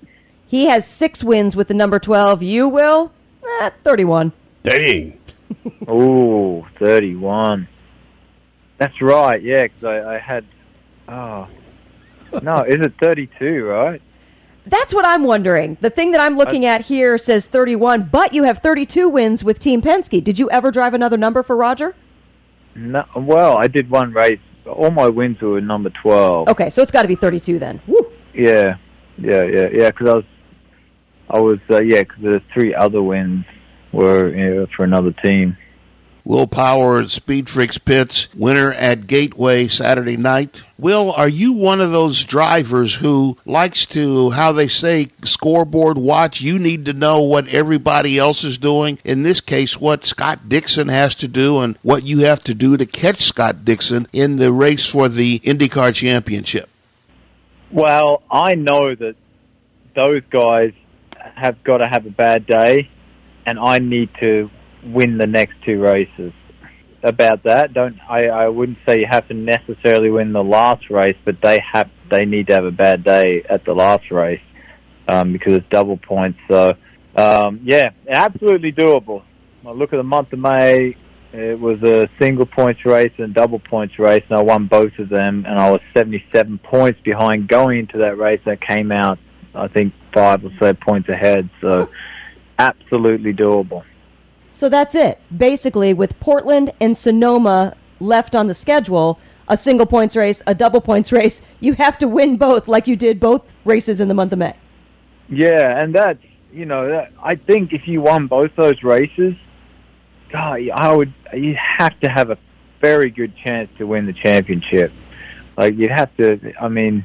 He has six wins with the number twelve. You will? Eh, thirty-one. Dang. Ooh, thirty-one. That's right, yeah, because I, I had... Oh. No, is it thirty-two, right? That's what I'm wondering. The thing that I'm looking I, at here says thirty-one, but you have thirty-two wins with Team Penske. Did you ever drive another number for Roger? No. Well, I did one race. All my wins were number twelve. Okay, so it's got to be thirty-two then. Woo. Yeah, yeah, yeah, yeah. Because I was, I was, uh, yeah. Because the three other wins were you know, for another team. Will Power at Speed Freaks Pits, winner at Gateway Saturday night. Will, are you one of those drivers who likes to, how they say, scoreboard watch? You need to know what everybody else is doing. In this case, what Scott Dixon has to do and what you have to do to catch Scott Dixon in the race for the IndyCar Championship. Well, I know that those guys have got to have a bad day, and I need to win the next two races. About that, don't I, I wouldn't say you have to necessarily win the last race, but they have they need to have a bad day at the last race um, because it's double points. So um, yeah, absolutely doable. I look at the month of May. It was a single points race and double points race, and I won both of them, and I was seventy-seven points behind going into that race. I came out, I think, five or so points ahead. So absolutely doable. So that's it. Basically, with Portland and Sonoma left on the schedule, a single points race, a double points race, you have to win both like you did both races in the month of May. Yeah, and that's, you know, that, I think if you won both those races, God, I would, you have to have a very good chance to win the championship. Like, you'd have to, I mean,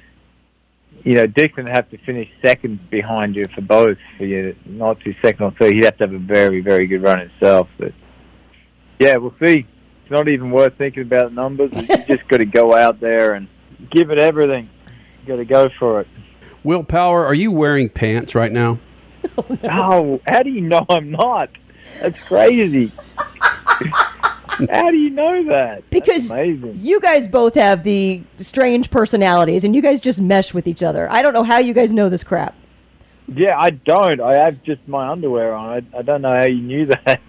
you know, Dixon would have to finish second behind you for both, for you not to second or third. He'd have to have a very, very good run himself. But yeah, we'll see. It's not even worth thinking about numbers. You just got to go out there and give it everything. You got to go for it. Will Power, are you wearing pants right now? Oh, no. How do you know I'm not? That's crazy. How do you know that? Because you guys both have the strange personalities, and you guys just mesh with each other. I don't know how you guys know this crap. Yeah, I don't. I have just my underwear on. I, I don't know how you knew that.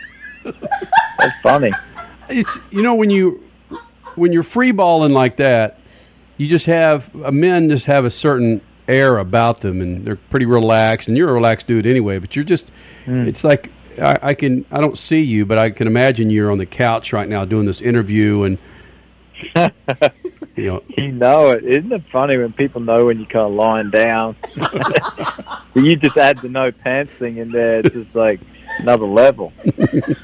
That's funny. It's, you know, when you when you're free balling like that, you just have uh, men just have a certain air about them, and they're pretty relaxed. And you're a relaxed dude anyway, but you're just mm. it's like. I, I can. I don't see you, but I can imagine you're on the couch right now doing this interview, and you know. You know it, isn't it funny when people know when you're kind of lying down? You just add the no pants thing in there. It's just like another level. That's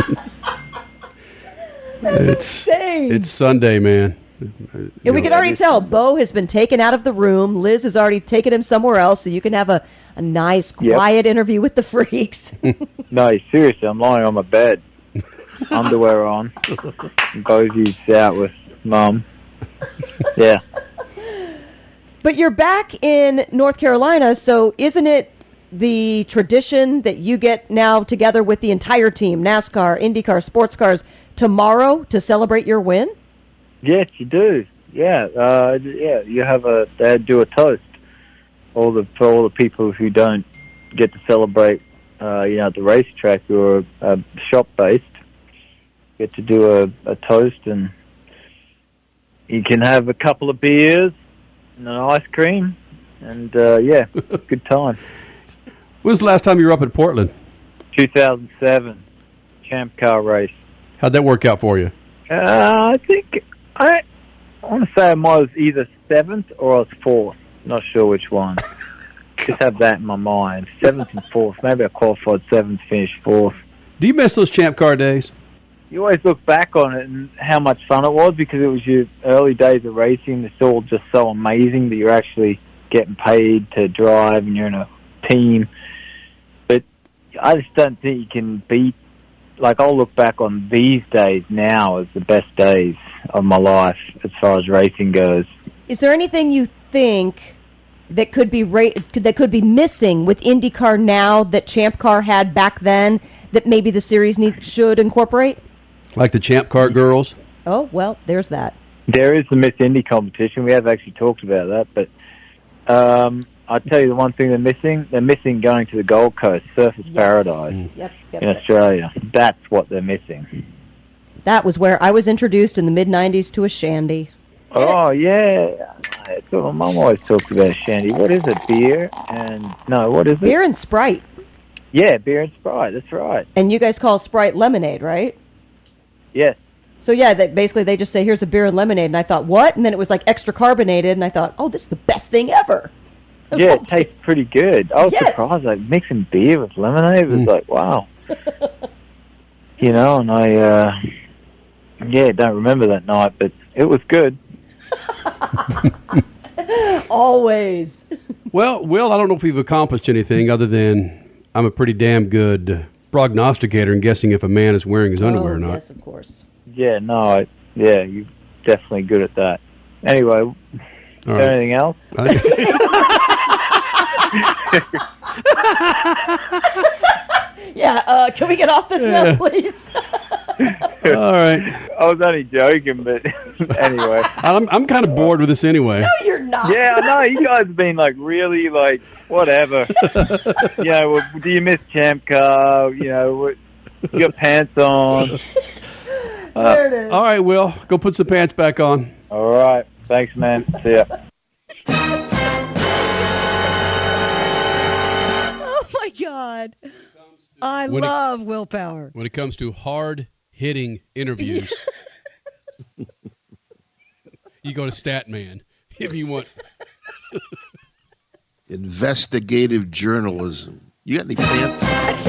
it's, insane. It's Sunday, man. Yeah, we can already tell Bo has been taken out of the room. Liz has already taken him somewhere else, so you can have a, a nice, quiet yep. interview with the freaks. No, seriously, I'm lying on my bed, underwear on, and Bo's out with Mum. Yeah. But you're back in North Carolina, so isn't it the tradition that you get now together with the entire team, NASCAR, IndyCar, sports cars, tomorrow to celebrate your win? Yes, you do. Yeah, uh, yeah. You have a they do a toast. All the for all the people who don't get to celebrate, uh, you know, at the racetrack or uh, shop based, get to do a, a toast, and you can have a couple of beers and an ice cream, and uh, yeah, good time. When was the last time you were up in Portland? two thousand seven, Champ Car race. How'd that work out for you? Uh, I think. I, I want to say I was either seventh or I was fourth. Not sure which one. Just have that in my mind. Seventh and fourth. Maybe I qualified seventh, finished fourth. Do you miss those Champ Car days? You always look back on it and how much fun it was because it was your early days of racing. It's all just so amazing that you're actually getting paid to drive and you're in a team. But I just don't think you can beat. Like, I'll look back on these days now as the best days of my life as far as racing goes. Is there anything you think that could be ra- that could be missing with IndyCar now that Champ Car had back then that maybe the series need, should incorporate? Like the Champ Car girls? Oh, well, there's that. There is the Miss Indy competition. We have actually talked about that, but um, I'll tell you the one thing they're missing. They're missing going to the Gold Coast, Surfers Yes. Paradise Yep, yep, in yep. Australia. That's what they're missing. That was where I was introduced in the mid nineties to a shandy. Oh, yeah. That's what my mum always talks about, Shandy. What is it, beer? And, no, what is it? Beer and Sprite. Yeah, beer and Sprite. That's right. And you guys call Sprite lemonade, right? Yes. So, yeah, that basically they just say, here's a beer and lemonade. And I thought, what? And then it was like extra carbonated. And I thought, oh, this is the best thing ever. Yeah, it tastes pretty good. I was Yes. surprised, like, mixing beer with lemonade was like, wow. You know, and I, uh, yeah, don't remember that night, but it was good. Always. Well, Will, I don't know if we've accomplished anything other than I'm a pretty damn good prognosticator in guessing if a man is wearing his underwear oh, or not. Yes, of course. Yeah, no, I, yeah, you're definitely good at that. Anyway, All is right. there anything else? Yeah, uh, can we get off this Yeah. now, please? All right. I was only joking, but anyway. I'm I'm kind of bored with this anyway. No, you're not. Yeah, I know. You guys have been, like, really, like, whatever. You know, well, do you miss Champ Car? You know, what, you got pants on. Uh, There it is. all right, Will, go put some pants back on. All right. Thanks, man. See ya. Oh, my God. I When it- love willpower. When it comes to hard-hitting interviews, you go to Statman if you want. Investigative journalism. You got any pants?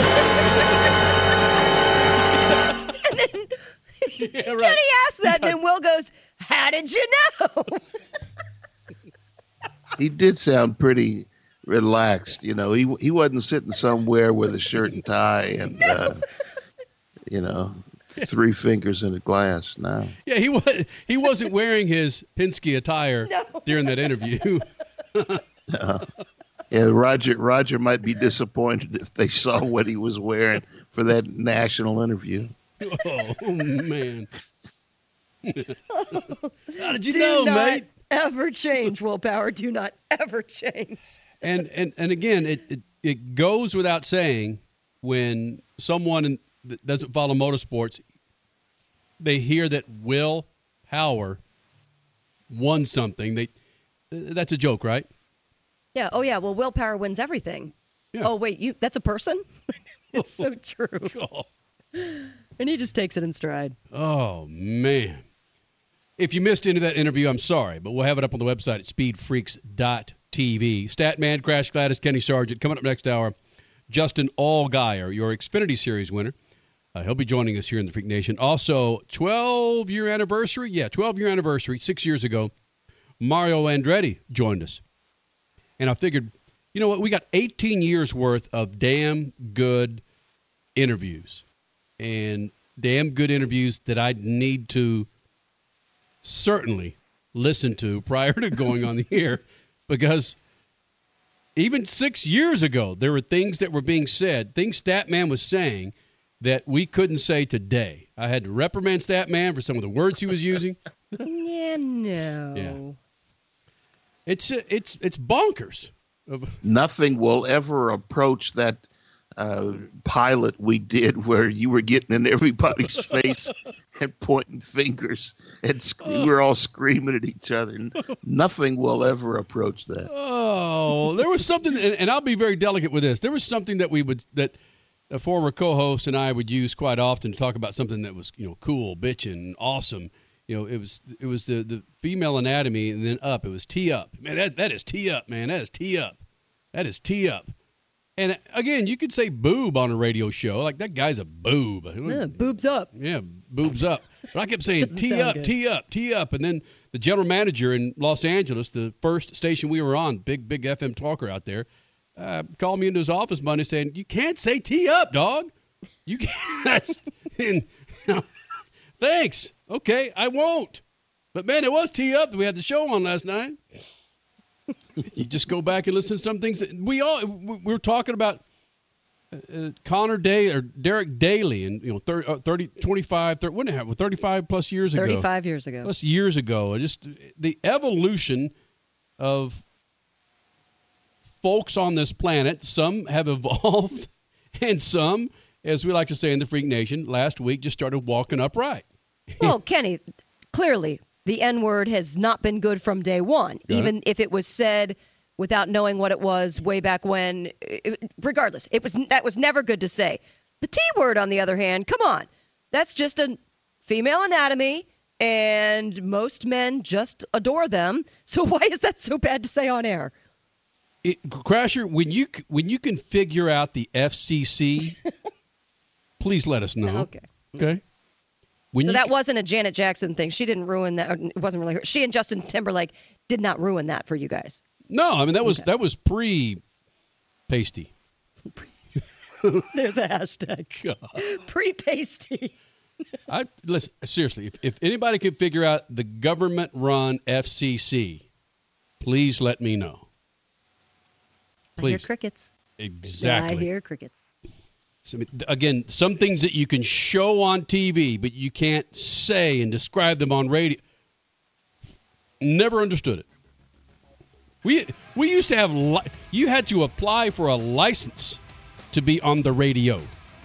And then Yeah, right. Kenny asks that, and then Will goes, how did you know? He did sound pretty relaxed. You know, he he wasn't sitting somewhere with a shirt and tie and, uh, you know, three fingers in a glass. No. Yeah, he was he wasn't wearing his Penske attire No. during that interview. No. Yeah, Roger Roger might be disappointed if they saw what he was wearing for that national interview. Oh man! How did you Do know, not mate? ever change, willpower. Do not ever change. And and and again, it it, it goes without saying when someone in, that doesn't follow motorsports, they hear that Will Power won something. They that's a joke, right? Yeah. Oh, yeah. Well, willpower wins everything. Yeah. Oh, wait. You? That's a person? It's so true. Oh. And he just takes it in stride. Oh, man. If you missed any of that interview, I'm sorry, but we'll have it up on the website at speed freaks dot t v. Statman, Crash Gladys, Kenny Sargent. Coming up next hour, Justin Allgaier, your Xfinity Series winner. Uh, he'll be joining us here in the Freak Nation. Also, twelve-year anniversary. Yeah, twelve-year anniversary. Six years ago, Mario Andretti joined us. And I figured, you know what, we got eighteen years worth of damn good interviews. And damn good interviews that I need to certainly listen to prior to going on the air. Because even six years ago, there were things that were being said, things Statman was saying that we couldn't say today. I had to reprimand Statman for some of the words he was using. Yeah, no. Yeah. It's uh, it's it's bonkers. Nothing will ever approach that uh, pilot we did where you were getting in everybody's face and pointing fingers and sc- we were all screaming at each other. Nothing will ever approach that. Oh, there was something, and, and I'll be very delicate with this. There was something that we would that a former co-host and I would use quite often to talk about something that was, you know, cool, bitchin', awesome. You know, it was it was the, the female anatomy, and then up. It was tee up. Man, that that is tee up, man. That is tee up. That is tee up. And again, you could say boob on a radio show. Like, that guy's a boob. Yeah, boobs up. Yeah, boobs up. But I kept saying Doesn't tee sound up, good. tee up, tee up. And then the general manager in Los Angeles, the first station we were on, big, big F M talker out there, uh, called me into his office Monday saying, you can't say tee up, dog. You can't. That's, and, you know, thanks. Okay, I won't. But, man, it was tee up that we had the show on last night. You just go back and listen to some things that we all we we were talking about. Uh, Connor Day or Derek Daly, and you know, thirty, uh, thirty twenty-five, thirty, wouldn't it have thirty-five plus years ago? thirty-five years ago. Plus years ago. Just the evolution of folks on this planet. Some have evolved, and some, as we like to say in the Freak Nation, last week just started walking upright. Well, Kenny, clearly the N-word has not been good from day one, Got even it. if it was said without knowing what it was way back when. It, regardless, it was that was never good to say. The T-word, on the other hand, come on. That's just a female anatomy, and most men just adore them. So why is that so bad to say on air? It, Crasher, when you when you can figure out the F C C, please let us know. Okay. Okay. When so you that wasn't a Janet Jackson thing. She didn't ruin that. It wasn't really her. She and Justin Timberlake did not ruin that for you guys. No, I mean that was Okay. that was pre pasty. There's a hashtag. Pre-pasty. I listen seriously. If, if anybody can figure out the government-run F C C, please let me know. I hear Please. crickets. Exactly. Yeah, I hear crickets. So, again, some things that you can show on T V, but you can't say and describe them on radio. Never understood it. We we used to have li- you had to apply for a license to be on the radio.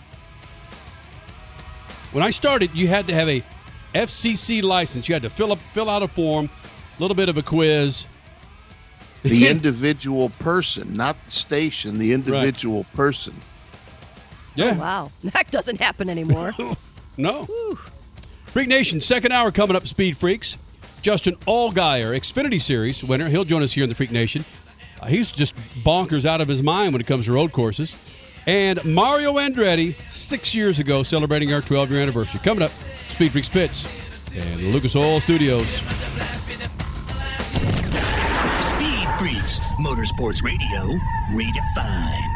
When I started, you had to have a F C C license. You had to fill up fill out a form, a little bit of a quiz. The individual person, not the station, the individual person. Yeah. Oh, wow. That doesn't happen anymore. No. Freak Nation, second hour coming up, Speed Freaks. Justin Allgaier, Xfinity Series winner. He'll join us here in the Freak Nation. Uh, he's just bonkers out of his mind when it comes to road courses. And Mario Andretti, six years ago, celebrating our twelve-year anniversary. Coming up, Speed Freaks Pits and the Lucas Oil Studios. Speed Freaks, Motorsports Radio, redefined.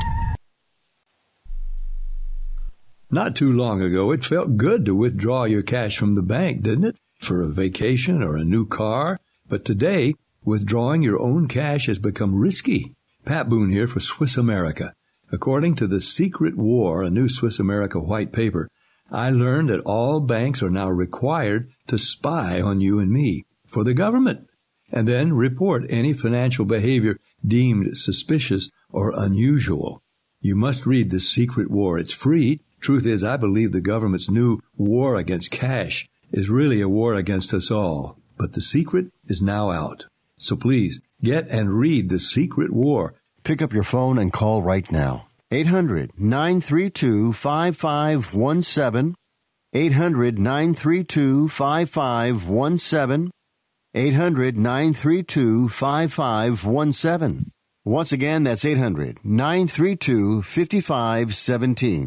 Not too long ago, it felt good to withdraw your cash from the bank, didn't it? For a vacation or a new car. But today, withdrawing your own cash has become risky. Pat Boone here for Swiss America. According to The Secret War, a new Swiss America white paper, I learned that all banks are now required to spy on you and me for the government, and then report any financial behavior deemed suspicious or unusual. You must read The Secret War. It's free. Truth is, I believe the government's new war against cash is really a war against us all. But the secret is now out. So please, get and read The Secret War. Pick up your phone and call right now. eight hundred, nine three two, five five one seven. eight hundred, nine three two, five five one seven. eight hundred, nine three two, five five one seven. Once again, that's eight hundred, nine three two, five five one seven.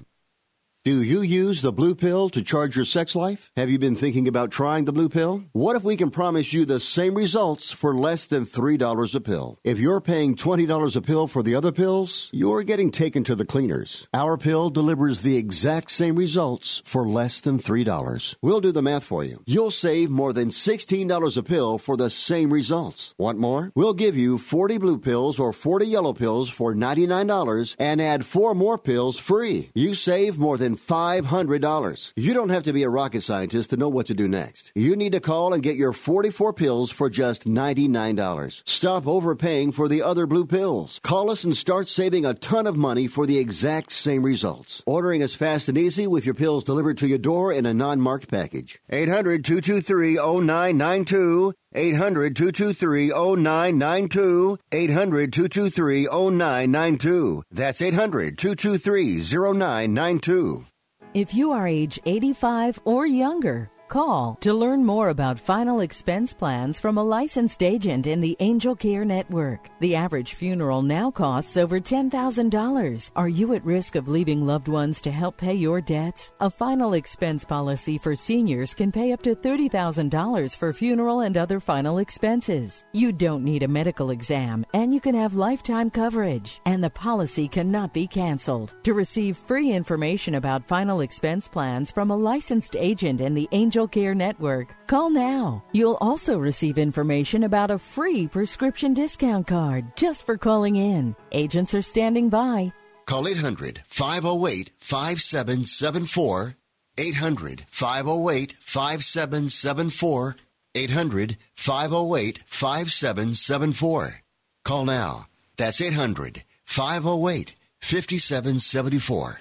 Do you use the blue pill to charge your sex life? Have you been thinking about trying the blue pill? What if we can promise you the same results for less than three dollars a pill? If you're paying twenty dollars a pill for the other pills, you're getting taken to the cleaners. Our pill delivers the exact same results for less than three dollars. We'll do the math for you. You'll save more than sixteen dollars a pill for the same results. Want more? We'll give you forty blue pills or forty yellow pills for ninety-nine dollars and add four more pills free. You save more than five hundred dollars. You don't have to be a rocket scientist to know what to do next. You need to call and get your forty-four pills for just ninety-nine dollars. Stop overpaying for the other blue pills. Call us and start saving a ton of money for the exact same results. Ordering is fast and easy with your pills delivered to your door in a non-marked package. eight hundred, two two three, zero nine nine two. eight hundred, two two three, zero nine nine two. eight hundred, two two three, zero nine nine two. That's eight hundred, two two three, zero nine nine two. If you are age eighty-five or younger, call to learn more about final expense plans from a licensed agent in the Angel Care Network. The average funeral now costs over ten thousand dollars. Are you at risk of leaving loved ones to help pay your debts? A final expense policy for seniors can pay up to thirty thousand dollars for funeral and other final expenses. You don't need a medical exam, and you can have lifetime coverage, and the policy cannot be canceled. To receive free information about final expense plans from a licensed agent in the Angel Care Network, call now. You'll also receive information about a free prescription discount card just for calling in. Agents are standing by. Call eight hundred, five oh eight, five seven seven four. eight hundred, five oh eight, five seven seven four. eight hundred, five oh eight, five seven seven four. Call now. That's eight hundred, five oh eight, five seven seven four.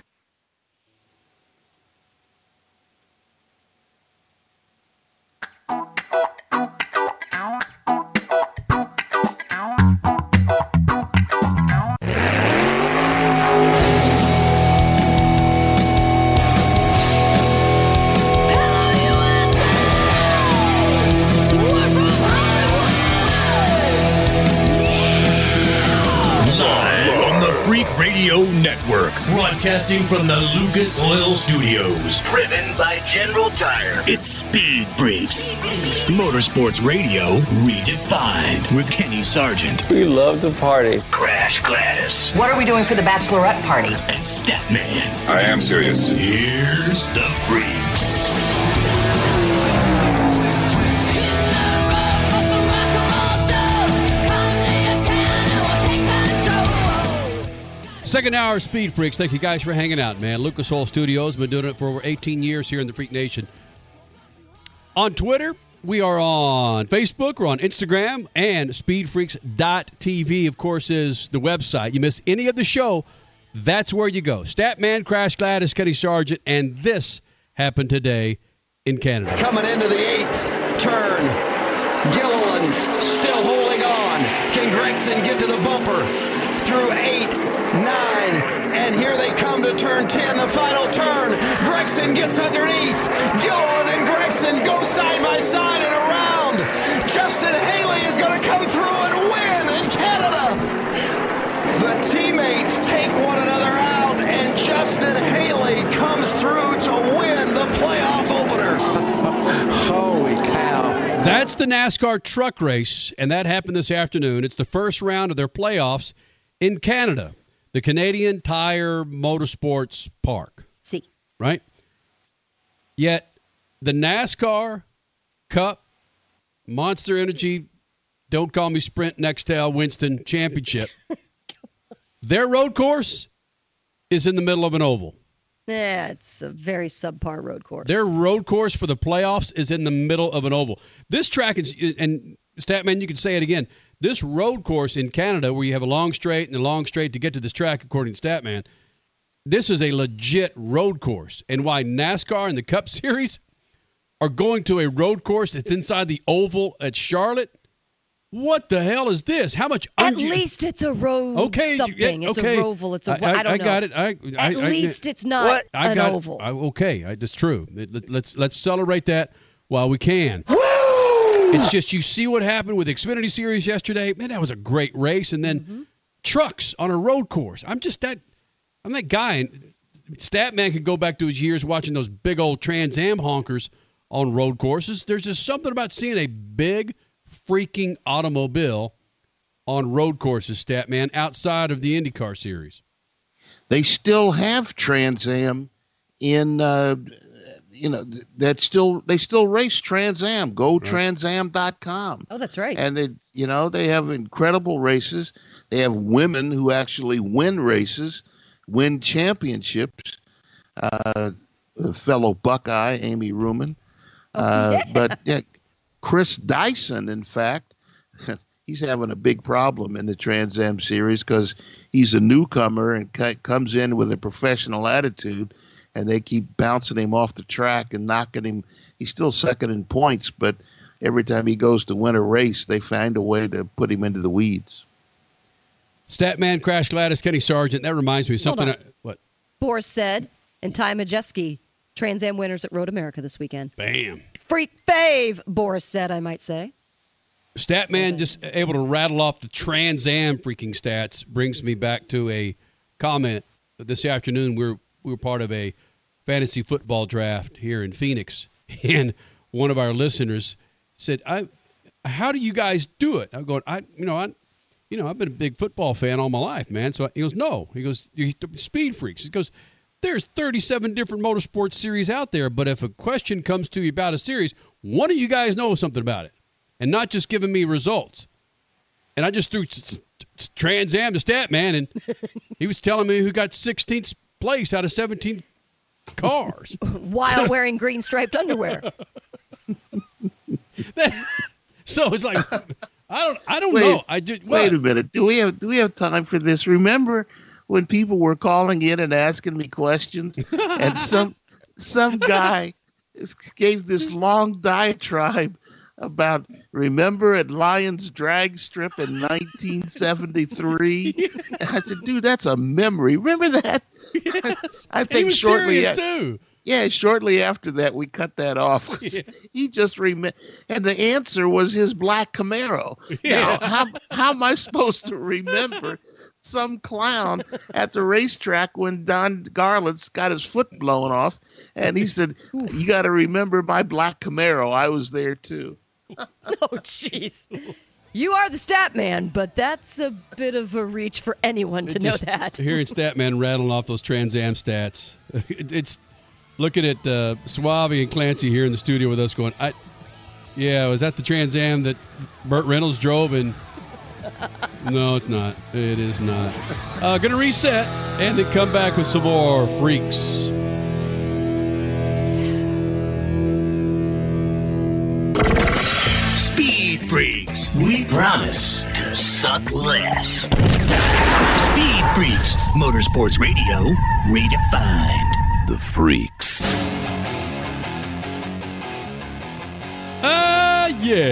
Radio Network, broadcasting from the Lucas Oil Studios. Driven by General Tire. It's Speed Freaks. Motorsports Radio redefined with Kenny Sargent. We love to party. Crash Gladys. What are we doing for the bachelorette party? And Statman. I am serious. Here's the Freaks. Second hour of Speed Freaks. Thank you guys for hanging out, man. Lucas Oil Studios, been doing it for over eighteen years here in the Freak Nation. On Twitter, we are on Facebook, we're on Instagram, and speed freaks dot t v, of course, is the website. You miss any of the show, that's where you go. Statman, Crash Gladys, Kenny Sargent, and this happened today in Canada. Coming into the eighth turn, Gilliland still holding on. Can Gregson get to the bumper through eight? Nine, and here they come to turn ten, the final turn. Gregson gets underneath. Gilliland and Gregson go side by side and around. Justin Haley is going to come through and win in Canada. The teammates take one another out, and Justin Haley comes through to win the playoff opener. Holy cow. That's the NASCAR truck race, and that happened this afternoon. It's the first round of their playoffs in Canada. The Canadian Tire Motorsports Park. See. Right? Yet, the NASCAR Cup Monster Energy Don't Call Me Sprint Nextel Winston Championship, their road course is in the middle of an oval. Yeah, it's a very subpar road course. Their road course for the playoffs is in the middle of an oval. This track is, and Statman, you can say it again, this road course in Canada, where you have a long straight and a long straight to get to this track, according to Statman, this is a legit road course. And why NASCAR and the Cup Series are going to a road course that's inside the oval at Charlotte? What the hell is this? How much? At unju- least it's a road okay, something. yeah, It's okay. a roval. It's a. I, I, I don't I know. got it. I, At I, least I, it's not what? I an got oval. It. I, okay, I, that's true. Let, let's let's celebrate that while we can. Woo! It's just you see what happened with Xfinity Series yesterday. Man, that was a great race. And then Mm-hmm. trucks on a road course. I'm just that. I'm that guy. And Statman can go back to his years watching those big old Trans Am honkers on road courses. There's just something about seeing a big freaking automobile on road courses, Statman, outside of the IndyCar series. They still have Trans Am in, uh, you know, that still they still race Trans Am. Go trans am dot com. Oh, that's right. And they, you know, they have incredible races. They have women who actually win races, win championships. Uh, a fellow Buckeye, Amy Ruman. Uh, yeah. But yeah, Chris Dyson, in fact, he's having a big problem in the Trans Am series because he's a newcomer and c- comes in with a professional attitude, and they keep bouncing him off the track and knocking him. He's still second in points, but every time he goes to win a race, they find a way to put him into the weeds. Statman, Crash Gladys, Kenny Sargent. That reminds me of something. I, what? Boris said, and Ty Majeski, Trans Am winners at Road America this weekend. Bam. Freak fave, Boris said, I might say. Statman just able to rattle off the Trans Am freaking stats brings me back to a comment this afternoon. We were, we were part of a fantasy football draft here in Phoenix, and one of our listeners said, "I, how do you guys do it?" I'm going, "I, you know, I, you know, I've been a big football fan all my life, man." So he goes, "No," he goes, "Speed Freaks." He goes, "There's thirty-seven different motorsports series out there, but if a question comes to you about a series, one of you guys know something about it, and not just giving me results." And I just threw Trans Am to Statman, and he was telling me who got sixteenth place out of seventeen cars. While wearing green striped underwear. So it's like, I don't. I don't wait, know. I just wait a minute. Do we have do we have time for this? Remember when people were calling in and asking me questions, and some some guy gave this long diatribe about remember at Lions Drag Strip in nineteen seventy-three. I said, dude, that's a memory. Remember that? I think he was shortly serious too. Yeah, shortly after that, we cut that off. Yeah. He just remembered, and the answer was his black Camaro. Yeah. Now, how how am I supposed to remember some clown at the racetrack when Don Garland's got his foot blown off, and he said, "You got to remember my black Camaro. I was there too." Oh, jeez. You are the stat man, but that's a bit of a reach for anyone to It know just- that. Hearing Statman rattling off those Trans Am stats, it, it's looking at uh, Suave and Clancy here in the studio with us going, I, yeah, was that the Trans Am that Burt Reynolds drove? And no, it's not. It is not. Uh, going to reset and then come back with some more freaks. Speed Freaks. We promise to suck less. Speed Freaks. Motorsports Radio redefined. The Freaks. Ah, uh,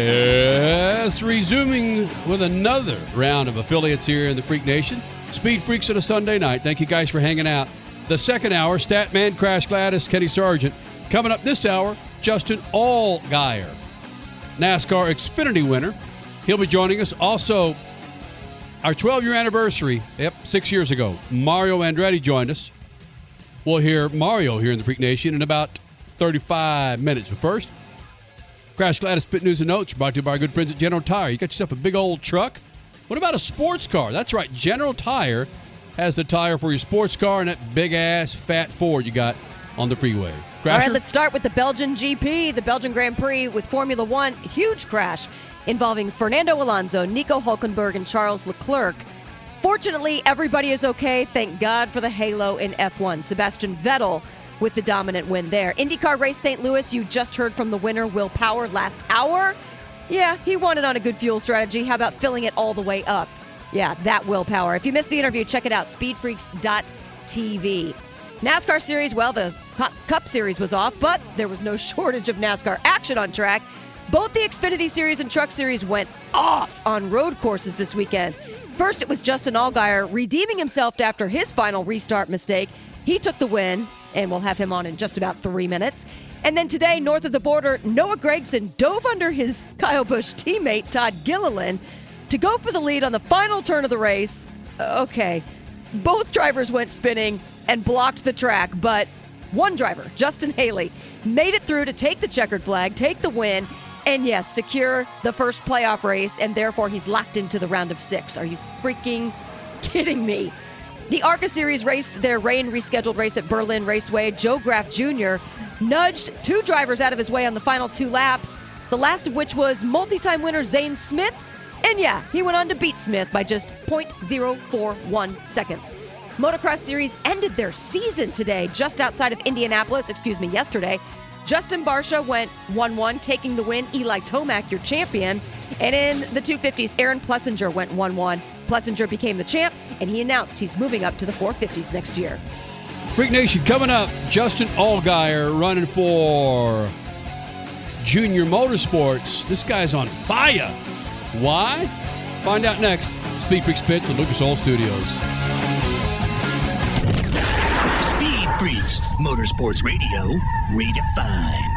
yes. Resuming with another round of affiliates here in the Freak Nation. Speed Freaks on a Sunday night. Thank you guys for hanging out. The second hour, Statman, Crash Gladys, Kenny Sargent. Coming up this hour, Justin Allgaier, NASCAR Xfinity winner. He'll be joining us. Also, our twelve-year anniversary, yep, six years ago, Mario Andretti joined us. We'll hear Mario here in the Freak Nation in about thirty-five minutes. But first, Crash Gladys Pit News and Notes brought to you by our good friends at General Tire. You got yourself a big old truck? What about a sports car? That's right, General Tire has the tire for your sports car and that big-ass fat Ford you got on the freeway. Crasher? All right, let's start with the Belgian G P, the Belgian Grand Prix with Formula One. Huge crash involving Fernando Alonso, Nico Hülkenberg, and Charles Leclerc. Fortunately, everybody is okay. Thank God for the halo in F one. Sebastian Vettel with the dominant win there. IndyCar race Saint Louis, you just heard from the winner, Will Power, last hour. Yeah, he won it on a good fuel strategy. How about filling it all the way up? Yeah, that Will Power. If you missed the interview, check it out, speed freaks dot t v. NASCAR Series, well, the Cup Series was off, but there was no shortage of NASCAR action on track. Both the Xfinity Series and Truck Series went off on road courses this weekend. First, it was Justin Allgaier redeeming himself after his final restart mistake. He took the win, and we'll have him on in just about three minutes. And then today, north of the border, Noah Gragson dove under his Kyle Busch teammate, Todd Gilliland, to go for the lead on the final turn of the race. Okay, both drivers went spinning and blocked the track, but one driver, Justin Haley, made it through to take the checkered flag, take the win, and yes, secure the first playoff race, and therefore he's locked into the round of six. Are you freaking kidding me? The ARCA Series raced their rain rescheduled race at Berlin Raceway. Joe Graf Junior nudged two drivers out of his way on the final two laps, the last of which was multi-time winner Zane Smith. And yeah, he went on to beat Smith by just zero point zero four one seconds. Motocross Series ended their season today just outside of Indianapolis, excuse me, yesterday. Justin Barcia went one one, taking the win. Eli Tomac, your champion. And in the two fifties, Aaron Plessinger went one one. Plessinger became the champ, and he announced he's moving up to the four fifties next year. Freak Nation coming up. Justin Allgaier running for Junior Motorsports. This guy's on fire. Why? Find out next. Speed Freaks Pits at Lucas Oil Studios. Speed Freaks, Motorsports Radio redefined.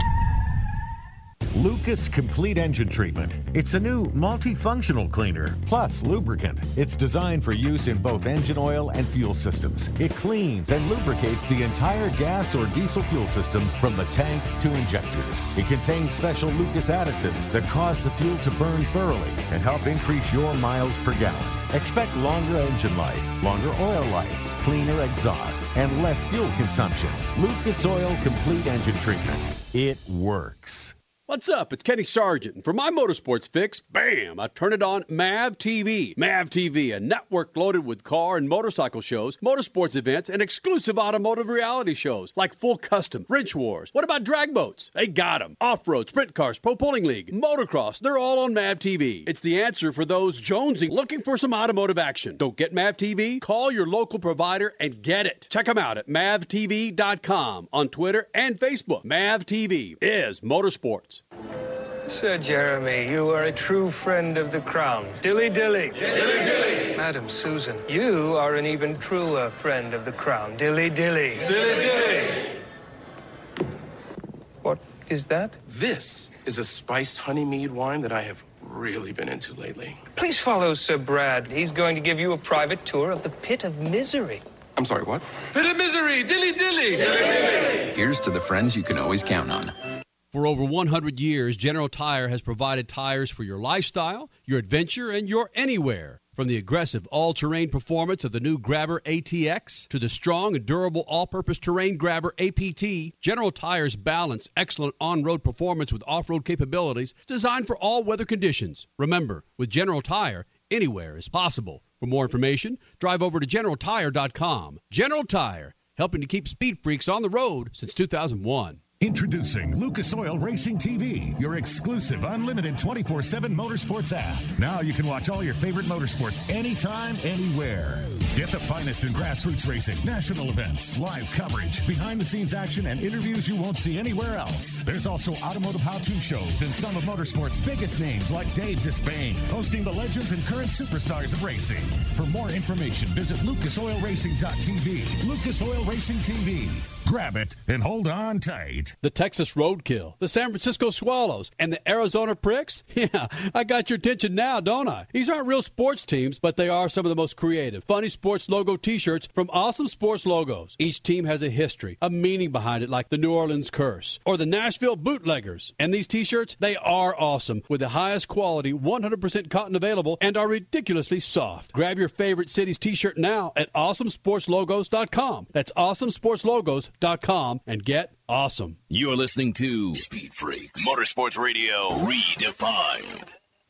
Lucas Complete Engine Treatment. It's a new multifunctional cleaner, plus lubricant. It's designed for use in both engine oil and fuel systems. It cleans and lubricates the entire gas or diesel fuel system from the tank to injectors. It contains special Lucas additives that cause the fuel to burn thoroughly and help increase your miles per gallon. Expect longer engine life, longer oil life, cleaner exhaust, and less fuel consumption. Lucas Oil Complete Engine Treatment. It works. What's up? It's Kenny Sargent. And for my motorsports fix, bam, I turn it on M A V T V. M A V T V, a network loaded with car and motorcycle shows, motorsports events, and exclusive automotive reality shows like Full Custom, Wrench Wars. What about drag boats? They got them. Off-road, sprint cars, Pro Pulling League, motocross, they're all on M A V T V. It's the answer for those jonesing looking for some automotive action. Don't get M A V T V? Call your local provider and get it. Check them out at M A V T V dot com on Twitter and Facebook. M A V T V is motorsports. Sir Jeremy, you are a true friend of the crown. Dilly dilly. Dilly dilly. Madam Susan, you are an even truer friend of the crown. Dilly dilly. Dilly dilly. What is that? This is a spiced honey mead wine that I have really been into lately. Please follow Sir Brad. He's going to give you a private tour of the pit of misery. I'm sorry, what? Pit of misery. Dilly dilly. Dilly dilly. Here's to the friends you can always count on. For over one hundred years, General Tire has provided tires for your lifestyle, your adventure, and your anywhere. From the aggressive all-terrain performance of the new Grabber A T X to the strong and durable all-purpose terrain Grabber A P T, General Tire's balance excellent on-road performance with off-road capabilities designed for all weather conditions. Remember, with General Tire, anywhere is possible. For more information, drive over to general tire dot com. General Tire, helping to keep speed freaks on the road since two thousand one. Introducing Lucas Oil Racing T V, your exclusive unlimited twenty-four seven motorsports app. Now you can watch all your favorite motorsports anytime, anywhere. Get the finest in grassroots racing, national events, live coverage, behind-the-scenes action, and interviews you won't see anywhere else. There's also automotive how-to shows and some of motorsports' biggest names like Dave Despain, hosting the legends and current superstars of racing. For more information, visit lucas oil racing dot t v. Lucas Oil Racing T V. Grab it and hold on tight. The Texas Roadkill, the San Francisco Swallows, and the Arizona Pricks? Yeah, I got your attention now, don't I? These aren't real sports teams, but they are some of the most creative, funny sports logo t-shirts from Awesome Sports Logos. Each team has a history, a meaning behind it, like the New Orleans Curse or the Nashville Bootleggers. And these t-shirts, they are awesome, with the highest quality, one hundred percent cotton available, and are ridiculously soft. Grab your favorite city's t-shirt now at awesome sports logos dot com. That's awesome sports logos dot com and get awesome. You're listening to Speed Freaks Motorsports Radio Redefined.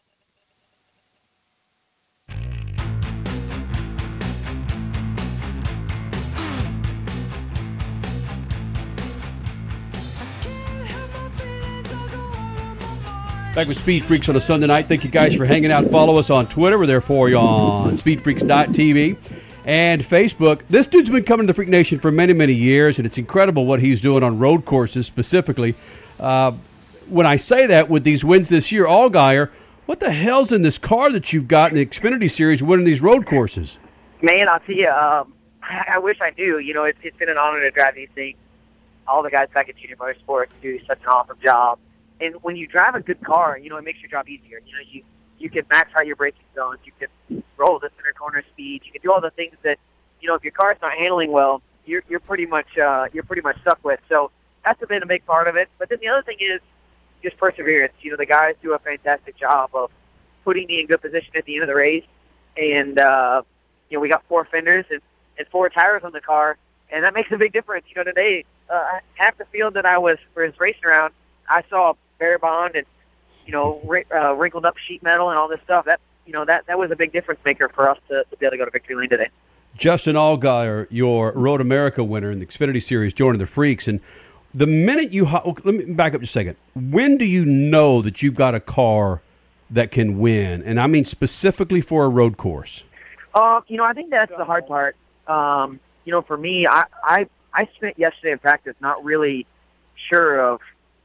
Back with Speed Freaks on a Sunday night. Thank you guys for hanging out. Follow us on Twitter. We're there for you on speed freaks dot t v and Facebook. This dude's been coming to the Freak Nation for many, many years, and it's incredible what he's doing on road courses specifically. Uh, when I say that, with these wins this year, Allgaier, what the hell's in this car that you've got in the Xfinity Series winning these road courses? Man, I'll tell you, um, I, I wish I knew. You know, it's, it's been an honor to drive these things. All the guys back at Junior Motorsports do such an awesome job. And when you drive a good car, you know, it makes your job easier. You know, you you can max out your braking zones, you can roll the center corner speed, you can do all the things that, you know, if your car's not handling well, you're you're pretty much uh, you're pretty much stuck with. So that's been a big part of it. But then the other thing is just perseverance. You know, the guys do a fantastic job of putting me in good position at the end of the race. And uh, you know, we got four fenders and, and four tires on the car, and that makes a big difference. You know, today uh, half the field that I was was racing around, I saw bare bond and, you know, uh, wrinkled up sheet metal and all this stuff. That, you know, that, that was a big difference maker for us to, to be able to go to victory lane today. Justin Allgaier, your Road America winner in the Xfinity Series, joining the Freaks. And the minute you, ho- let me back up just a second. When do you know that you've got a car that can win? And I mean specifically for a road course. Uh, you know, I think that's the hard part. Um, you know, for me, I, I, I spent yesterday in practice not really sure of,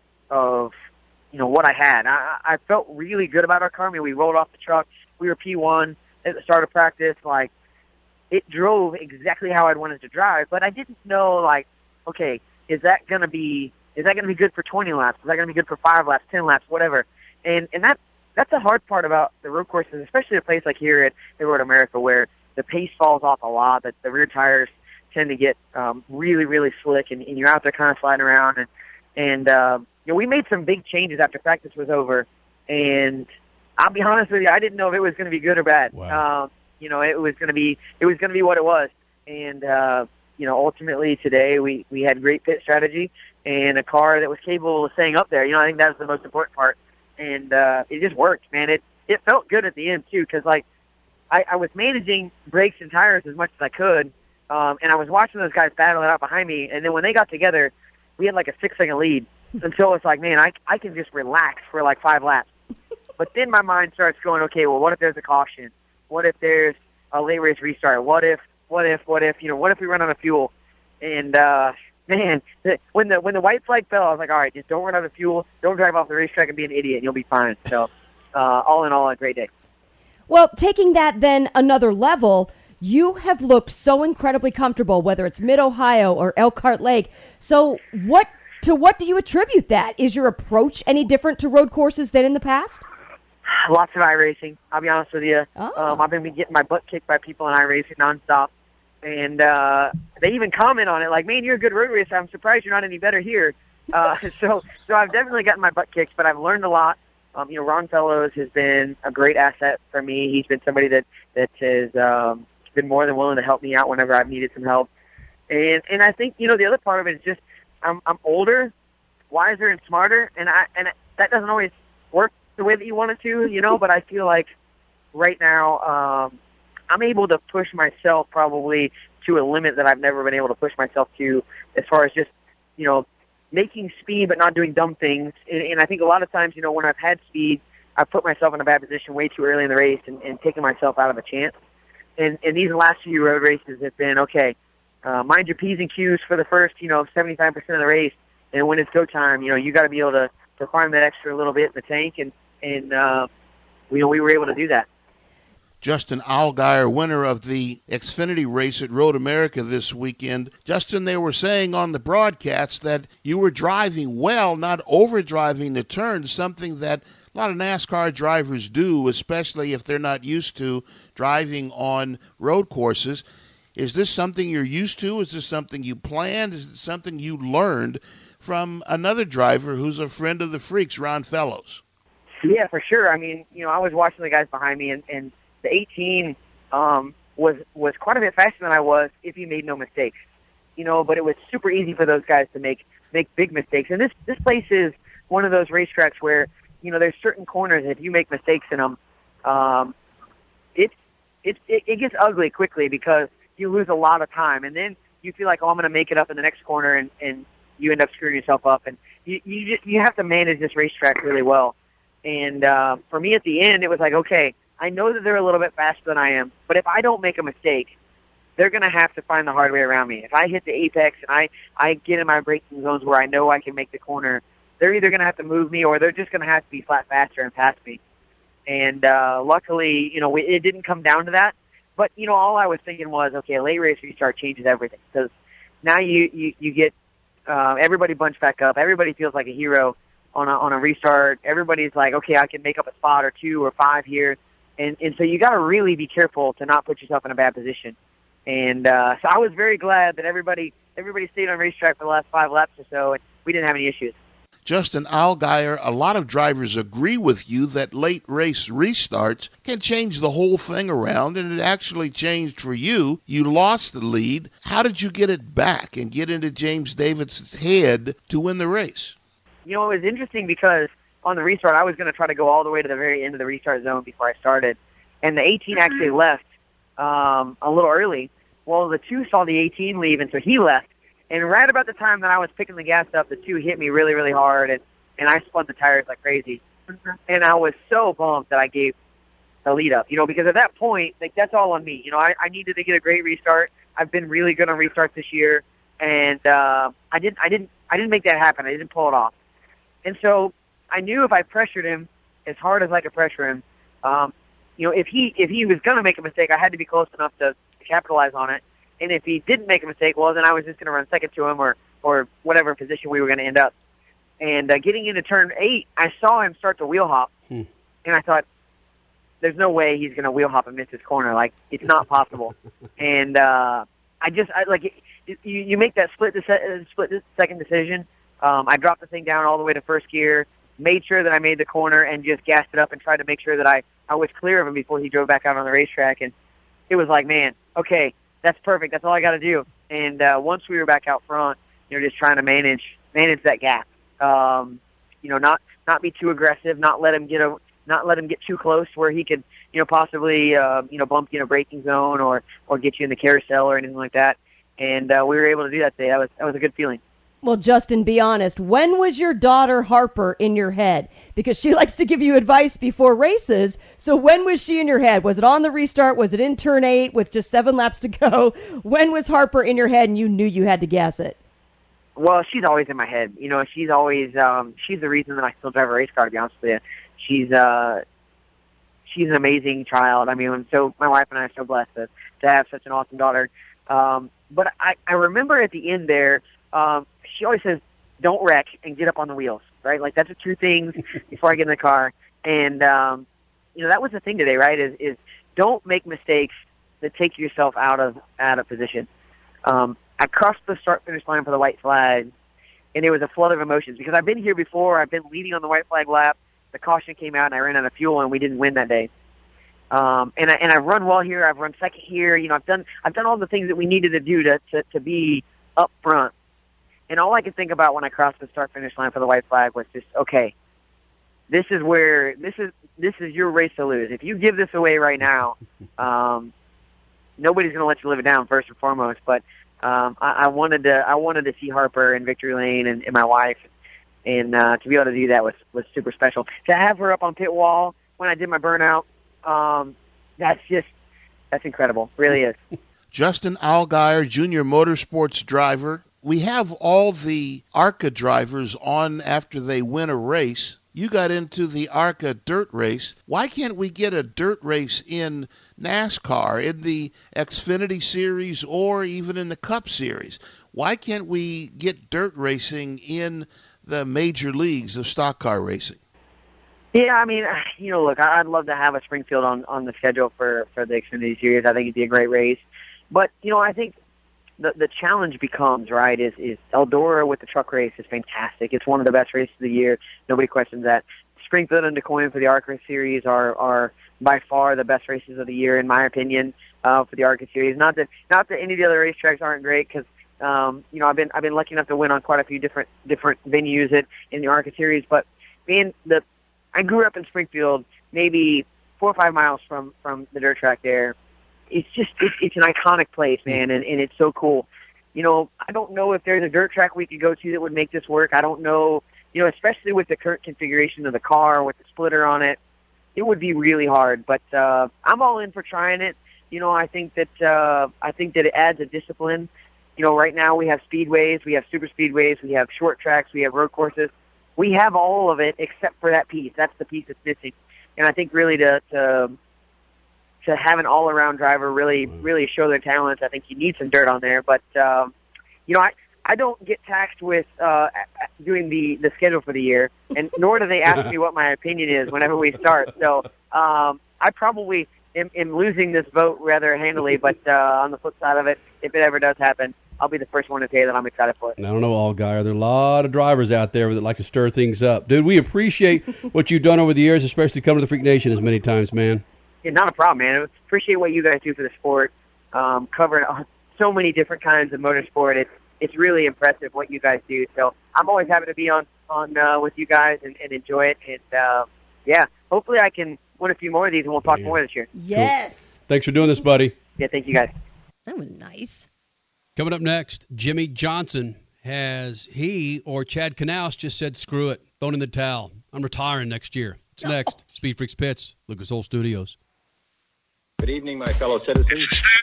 of, you know, what I had. I, I felt really good about our car. I mean, we rolled off the truck. We were P one at the start of practice. Like, it drove exactly how I'd wanted to drive, but I didn't know, like, okay, is that going to be, is that going to be good for twenty laps? Is that going to be good for five laps, ten laps, whatever? And, and that, that's the hard part about the road courses, especially a place like here at, at Road America, where the pace falls off a lot, that the rear tires tend to get um, really, really slick, and, and you're out there kind of sliding around. And, and, um, you know, we made some big changes after practice was over, and I'll be honest with you, I didn't know if it was going to be good or bad. Wow. Um, you know, it was going to be it was going to be what it was, and uh, you know, ultimately today we, we had great pit strategy and a car that was capable of staying up there. You know, I think that was the most important part. And uh, it just worked, man. It it felt good at the end, too, because, like, I, I was managing brakes and tires as much as I could, um, and I was watching those guys battle it out behind me. And then when they got together, we had, like, a six-second lead until it's like, man, I, I can just relax for, like, five laps. But then my mind starts going, okay, well, what if there's a caution? What if there's a late race restart? What if, what if, what if, you know, what if we run out of fuel? And, uh, man, when the when the white flag fell, I was like, all right, just don't run out of fuel. Don't drive off the racetrack and be an idiot, and you'll be fine. So, uh, all in all, a great day. Well, taking that then another level, you have looked so incredibly comfortable, whether it's Mid-Ohio or Elkhart Lake. So what to what do you attribute that? Is your approach any different to road courses than in the past? Lots of iRacing, I'll be honest with you. Oh. Um, I've been getting my butt kicked by people in iRacing nonstop. And uh, they even comment on it, like, man, you're a good road racer. I'm surprised you're not any better here. Uh, so so I've definitely gotten my butt kicked, but I've learned a lot. Um, you know, Ron Fellows has been a great asset for me. He's been somebody that, that has um, been more than willing to help me out whenever I've needed some help. And and I think, you know, the other part of it is just I'm, I'm older, wiser, and smarter, and I and that doesn't always work the way that you want it to, you know, but I feel like right now um, I'm able to push myself probably to a limit that I've never been able to push myself to as far as just, you know, making speed but not doing dumb things. And, and I think a lot of times, you know, when I've had speed, I've put myself in a bad position way too early in the race and, and taken myself out of a chance. And, and these last few road races have been, okay, uh, mind your P's and Q's for the first, you know, seventy-five percent of the race. And when it's go time, you know, you got to be able to, to find that extra little bit in the tank. And, and uh, you know, we were able to do that. Justin Allgaier, winner of the Xfinity race at Road America this weekend. Justin, they were saying on the broadcast that you were driving well, not overdriving the turns, something that a lot of NASCAR drivers do, especially if they're not used to driving on road courses. Is this something you're used to? Is this something you planned? Is it something you learned from another driver who's a friend of the Freaks, Ron Fellows? Yeah, for sure. I mean, you know, I was watching the guys behind me, and, and the eighteen um, was was quite a bit faster than I was if he made no mistakes. You know, but it was super easy for those guys to make make big mistakes. And this this place is one of those racetracks where, you know, there's certain corners, if you make mistakes in them, um, it, it, it, it gets ugly quickly because you lose a lot of time. And then you feel like, oh, I'm going to make it up in the next corner, and, and you end up screwing yourself up. And you you, just, you have to manage this racetrack really well. And uh, for me at the end, it was like, okay, I know that they're a little bit faster than I am, but if I don't make a mistake, they're going to have to find the hard way around me. If I hit the apex and I, I get in my braking zones where I know I can make the corner, they're either going to have to move me or they're just going to have to be flat faster and pass me. And uh, luckily, you know, we, it didn't come down to that. But, you know, all I was thinking was, okay, a late race restart changes everything. Because now you, you, you get uh, everybody bunched back up. Everybody feels like a hero on a, on a restart. Everybody's like, okay, I can make up a spot or two or five here. And, and so you got to really be careful to not put yourself in a bad position. And uh, so I was very glad that everybody everybody stayed on racetrack for the last five laps or so, and we didn't have any issues. Justin Allgaier, a lot of drivers agree with you that late race restarts can change the whole thing around, and it actually changed for you. You lost the lead. How did you get it back and get into James Davis's head to win the race? You know, it was interesting because on the restart, I was going to try to go all the way to the very end of the restart zone before I started, and the eighteen actually left um, a little early. Well, the two saw the eighteen leave, and so he left. And right about the time that I was picking the gas up, the two hit me really, really hard, and, and I spun the tires like crazy. And I was so bummed that I gave the lead up, you know, because at that point, like, that's all on me. You know, I, I needed to get a great restart. I've been really good on restarts this year, and uh, I didn't, I didn't, I didn't make that happen. I didn't pull it off. And so I knew if I pressured him as hard as I could pressure him, um, you know, if he if he was going to make a mistake, I had to be close enough to, to capitalize on it. And if he didn't make a mistake, well, then I was just going to run second to him or, or whatever position we were going to end up. And uh, getting into turn eight, I saw him start to wheel hop. Hmm. And I thought, there's no way he's going to wheel hop and miss his corner. Like, it's not possible. and uh, I just, I, like, it, you, you make that split, de- split second decision. Um, I dropped the thing down all the way to first gear, made sure that I made the corner, and just gassed it up and tried to make sure that I, I was clear of him before he drove back out on the racetrack. And it was like, man, okay, that's perfect. That's all I got to do. And uh, once we were back out front, you know, just trying to manage manage that gap. Um, you know, not not be too aggressive, not let him get a, not let him get too close where he could, you know, possibly uh, you know bump you in a braking zone or or get you in the carousel or anything like that. And uh, we were able to do that today. That was that was a good feeling. Well, Justin, be honest. When was your daughter Harper in your head? Because she likes to give you advice before races. So when was she in your head? Was it on the restart? Was it in turn eight with just seven laps to go? When was Harper in your head and you knew you had to gas it? Well, she's always in my head. You know, she's always um, she's the reason that I still drive a race car. To be honest with you, she's uh, she's an amazing child. I mean, I'm so my wife and I are so blessed to, to have such an awesome daughter. Um, but I, I remember at the end there. Um, she always says, don't wreck and get up on the wheels, right? Like, that's the two things before I get in the car. And, um, you know, that was the thing today, right, is, is don't make mistakes that take yourself out of out of position. Um, I crossed the start-finish line for the white flag, and it was a flood of emotions because I've been here before. I've been leading on the white flag lap. The caution came out, and I ran out of fuel, and we didn't win that day. Um, and, I, and I've run well here. I've run second here. You know, I've done I've done all the things that we needed to do to, to, to be up front. And all I could think about when I crossed the start-finish line for the white flag was just, okay, this is where this is this is your race to lose. If you give this away right now, um, nobody's going to let you live it down first and foremost. But um, I, I wanted to I wanted to see Harper in victory lane and, and my wife, and uh, to be able to do that was was super special. To have her up on pit wall when I did my burnout, um, that's just that's incredible. Really is. Justin Allgaier, Junior Motorsports driver. We have all the ARCA drivers on after they win a race. You got into the ARCA dirt race. Why can't we get a dirt race in NASCAR, in the Xfinity Series, or even in the Cup Series? Why can't we get dirt racing in the major leagues of stock car racing? Yeah, I mean, you know, look, I'd love to have a Springfield on, on the schedule for, for the Xfinity Series. I think it'd be a great race. But, you know, I think the the challenge becomes, right, is, is Eldora with the truck race is fantastic. It's one of the best races of the year. Nobody questions that. Springfield and DeCoin for the ARCA Series are, are by far the best races of the year, in my opinion, uh, for the ARCA Series. Not that not that any of the other racetracks aren't great, because um, you know I've been I've been lucky enough to win on quite a few different different venues at, in the ARCA Series. But being the I grew up in Springfield, maybe four or five miles from from the dirt track there. It's just, it's, it's an iconic place, man, and, and it's so cool. You know, I don't know if there's a dirt track we could go to that would make this work. I don't know, you know, especially with the current configuration of the car, with the splitter on it, it would be really hard. But uh, I'm all in for trying it. You know, I think that uh, I think that it adds a discipline. You know, right now we have speedways, we have super speedways, we have short tracks, we have road courses. We have all of it except for that piece. That's the piece that's missing. And I think really to, to to have an all-around driver really, really show their talents, I think you need some dirt on there. But, um, you know, I, I don't get taxed with uh, doing the, the schedule for the year, and nor do they ask me what my opinion is whenever we start. So um, I probably am, am losing this vote rather handily, but uh, on the flip side of it, if it ever does happen, I'll be the first one to say that I'm excited for it. I don't know, Allgaier. There are a lot of drivers out there that like to stir things up. Dude, we appreciate what you've done over the years, especially coming to the Freak Nation as many times, man. Yeah, not a problem, man. I appreciate what you guys do for the sport, um, covering so many different kinds of motorsport. It's it's really impressive what you guys do. So I'm always happy to be on on uh, with you guys and, and enjoy it. And uh, yeah, hopefully I can win a few more of these, and we'll talk yeah. more this year. Yes. Cool. Thanks for doing this, buddy. Yeah, thank you guys. That was nice. Coming up next, Jimmy Johnson. Has he or Chad Knaus just said, screw it, thrown in the towel? I'm retiring next year. It's no. next. Speed Freaks Pits, Lucas Oil Studios. Good evening, my fellow citizens.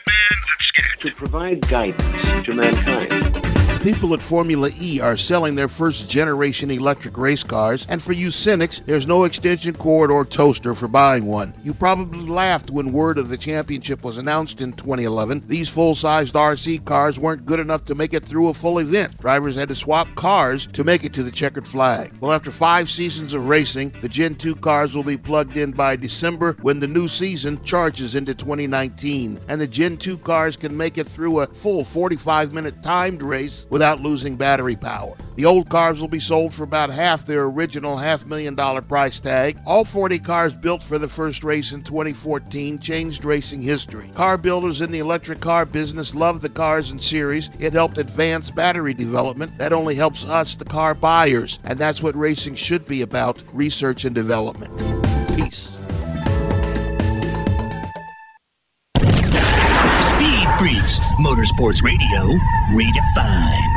To provide guidance to mankind. People at Formula E are selling their first-generation electric race cars, and for you cynics, there's no extension cord or toaster for buying one. You probably laughed when word of the championship was announced in twenty eleven. These full-sized R C cars weren't good enough to make it through a full event. Drivers had to swap cars to make it to the checkered flag. Well, after five seasons of racing, the Gen two cars will be plugged in by December when the new season charges into twenty nineteen. And the Gen two cars can make it through a full forty-five minute timed race without losing battery power. The old cars will be sold for about half their original half million dollar price tag. All forty cars built for the first race in twenty fourteen changed racing history. Car builders in the electric car business love the cars in series. It helped advance battery development. That only helps us, the car buyers, and that's what racing should be about, research and development. Peace. Speed Freaks, Motorsports Radio, redefined.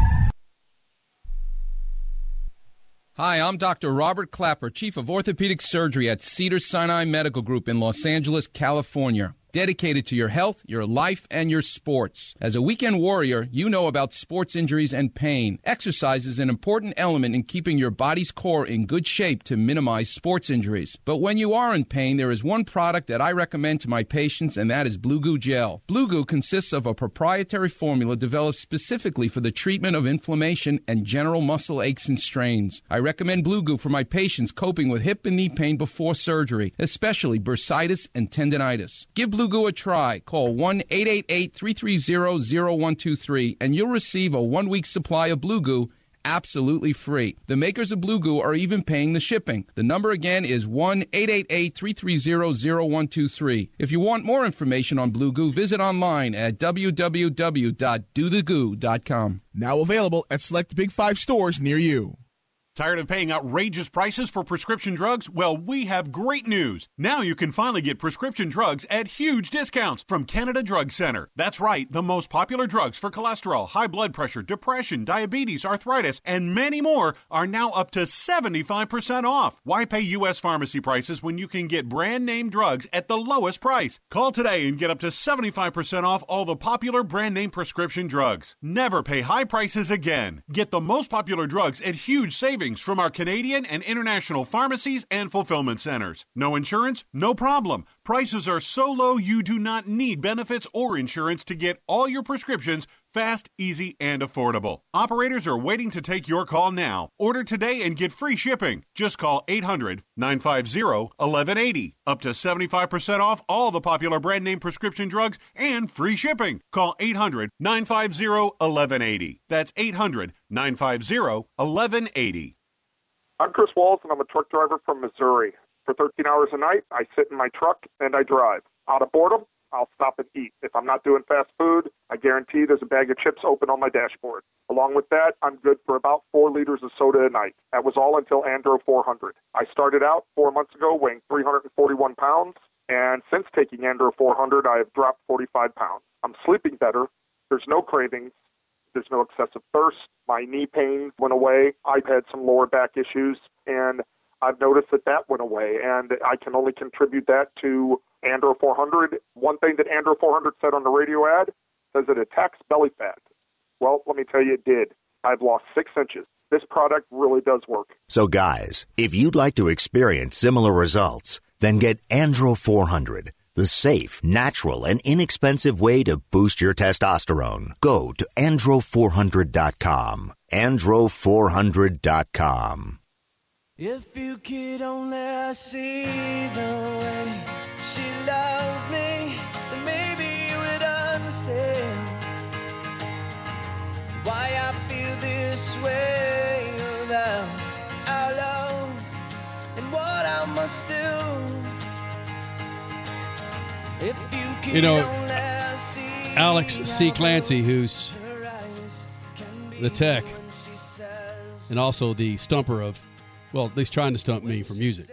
Hi, I'm Doctor Robert Clapper, Chief of Orthopedic Surgery at Cedars-Sinai Medical Group in Los Angeles, California. Dedicated to your health, your life, and your sports. As a weekend warrior, you know about sports injuries and pain. Exercise is an important element in keeping your body's core in good shape to minimize sports injuries. But when you are in pain, there is one product that I recommend to my patients, and that is Blue Goo Gel. Blue Goo consists of a proprietary formula developed specifically for the treatment of inflammation and general muscle aches and strains. I recommend Blue Goo for my patients coping with hip and knee pain before surgery, especially bursitis and tendinitis. Give Blue Blue Goo a try. Call one eight eight eight, three three zero, zero one two three and you'll receive a one-week supply of Blue Goo absolutely free. The makers of Blue Goo are even paying the shipping. The number again is one eight eight eight, three three zero, zero one two three. If you want more information on Blue Goo, visit online at w w w dot do the goo dot com. Now available at select Big Five stores near you. Tired of paying outrageous prices for prescription drugs? Well, we have great news. Now you can finally get prescription drugs at huge discounts from Canada Drug Center. That's right, the most popular drugs for cholesterol, high blood pressure, depression, diabetes, arthritis, and many more are now up to seventy-five percent off. Why pay U S pharmacy prices when you can get brand name drugs at the lowest price? Call today and get up to seventy-five percent off all the popular brand name prescription drugs. Never pay high prices again. Get the most popular drugs at huge savings from our Canadian and international pharmacies and fulfillment centers. No insurance? No problem. Prices are so low you do not need benefits or insurance to get all your prescriptions fast, easy, and affordable. Operators are waiting to take your call now. Order today and get free shipping. Just call eight hundred, nine five zero, one one eight zero. Up to seventy-five percent off all the popular brand name prescription drugs and free shipping. Call eight hundred, nine five zero, one one eight zero. That's eight hundred, nine five zero, one one eight zero. I'm Chris Walls, and I'm a truck driver from Missouri. For thirteen hours a night, I sit in my truck and I drive. Out of boredom, I'll stop and eat. If I'm not doing fast food, I guarantee there's a bag of chips open on my dashboard. Along with that, I'm good for about four liters of soda a night. That was all until Andro four hundred. I started out four months ago weighing three hundred forty-one pounds, and since taking Andro four hundred, I have dropped forty-five pounds. I'm sleeping better. There's no cravings. There's no excessive thirst. My knee pain went away. I've had some lower back issues, and I've noticed that that went away, and I can only contribute that to Andro four hundred. One thing that Andro four hundred said on the radio ad says it attacks belly fat. Well, let me tell you, it did. I've lost six inches. This product really does work. So, guys, if you'd like to experience similar results, then get Andro four hundred. The safe, natural, and inexpensive way to boost your testosterone. Go to andro four hundred dot com. andro four hundred dot com. If you could only see the way she loves me, then maybe you would understand why I feel this way about our love and what I must do. You know, Alex C. Clancy, who's the tech and also the stumper of, well, at least trying to stump me for music.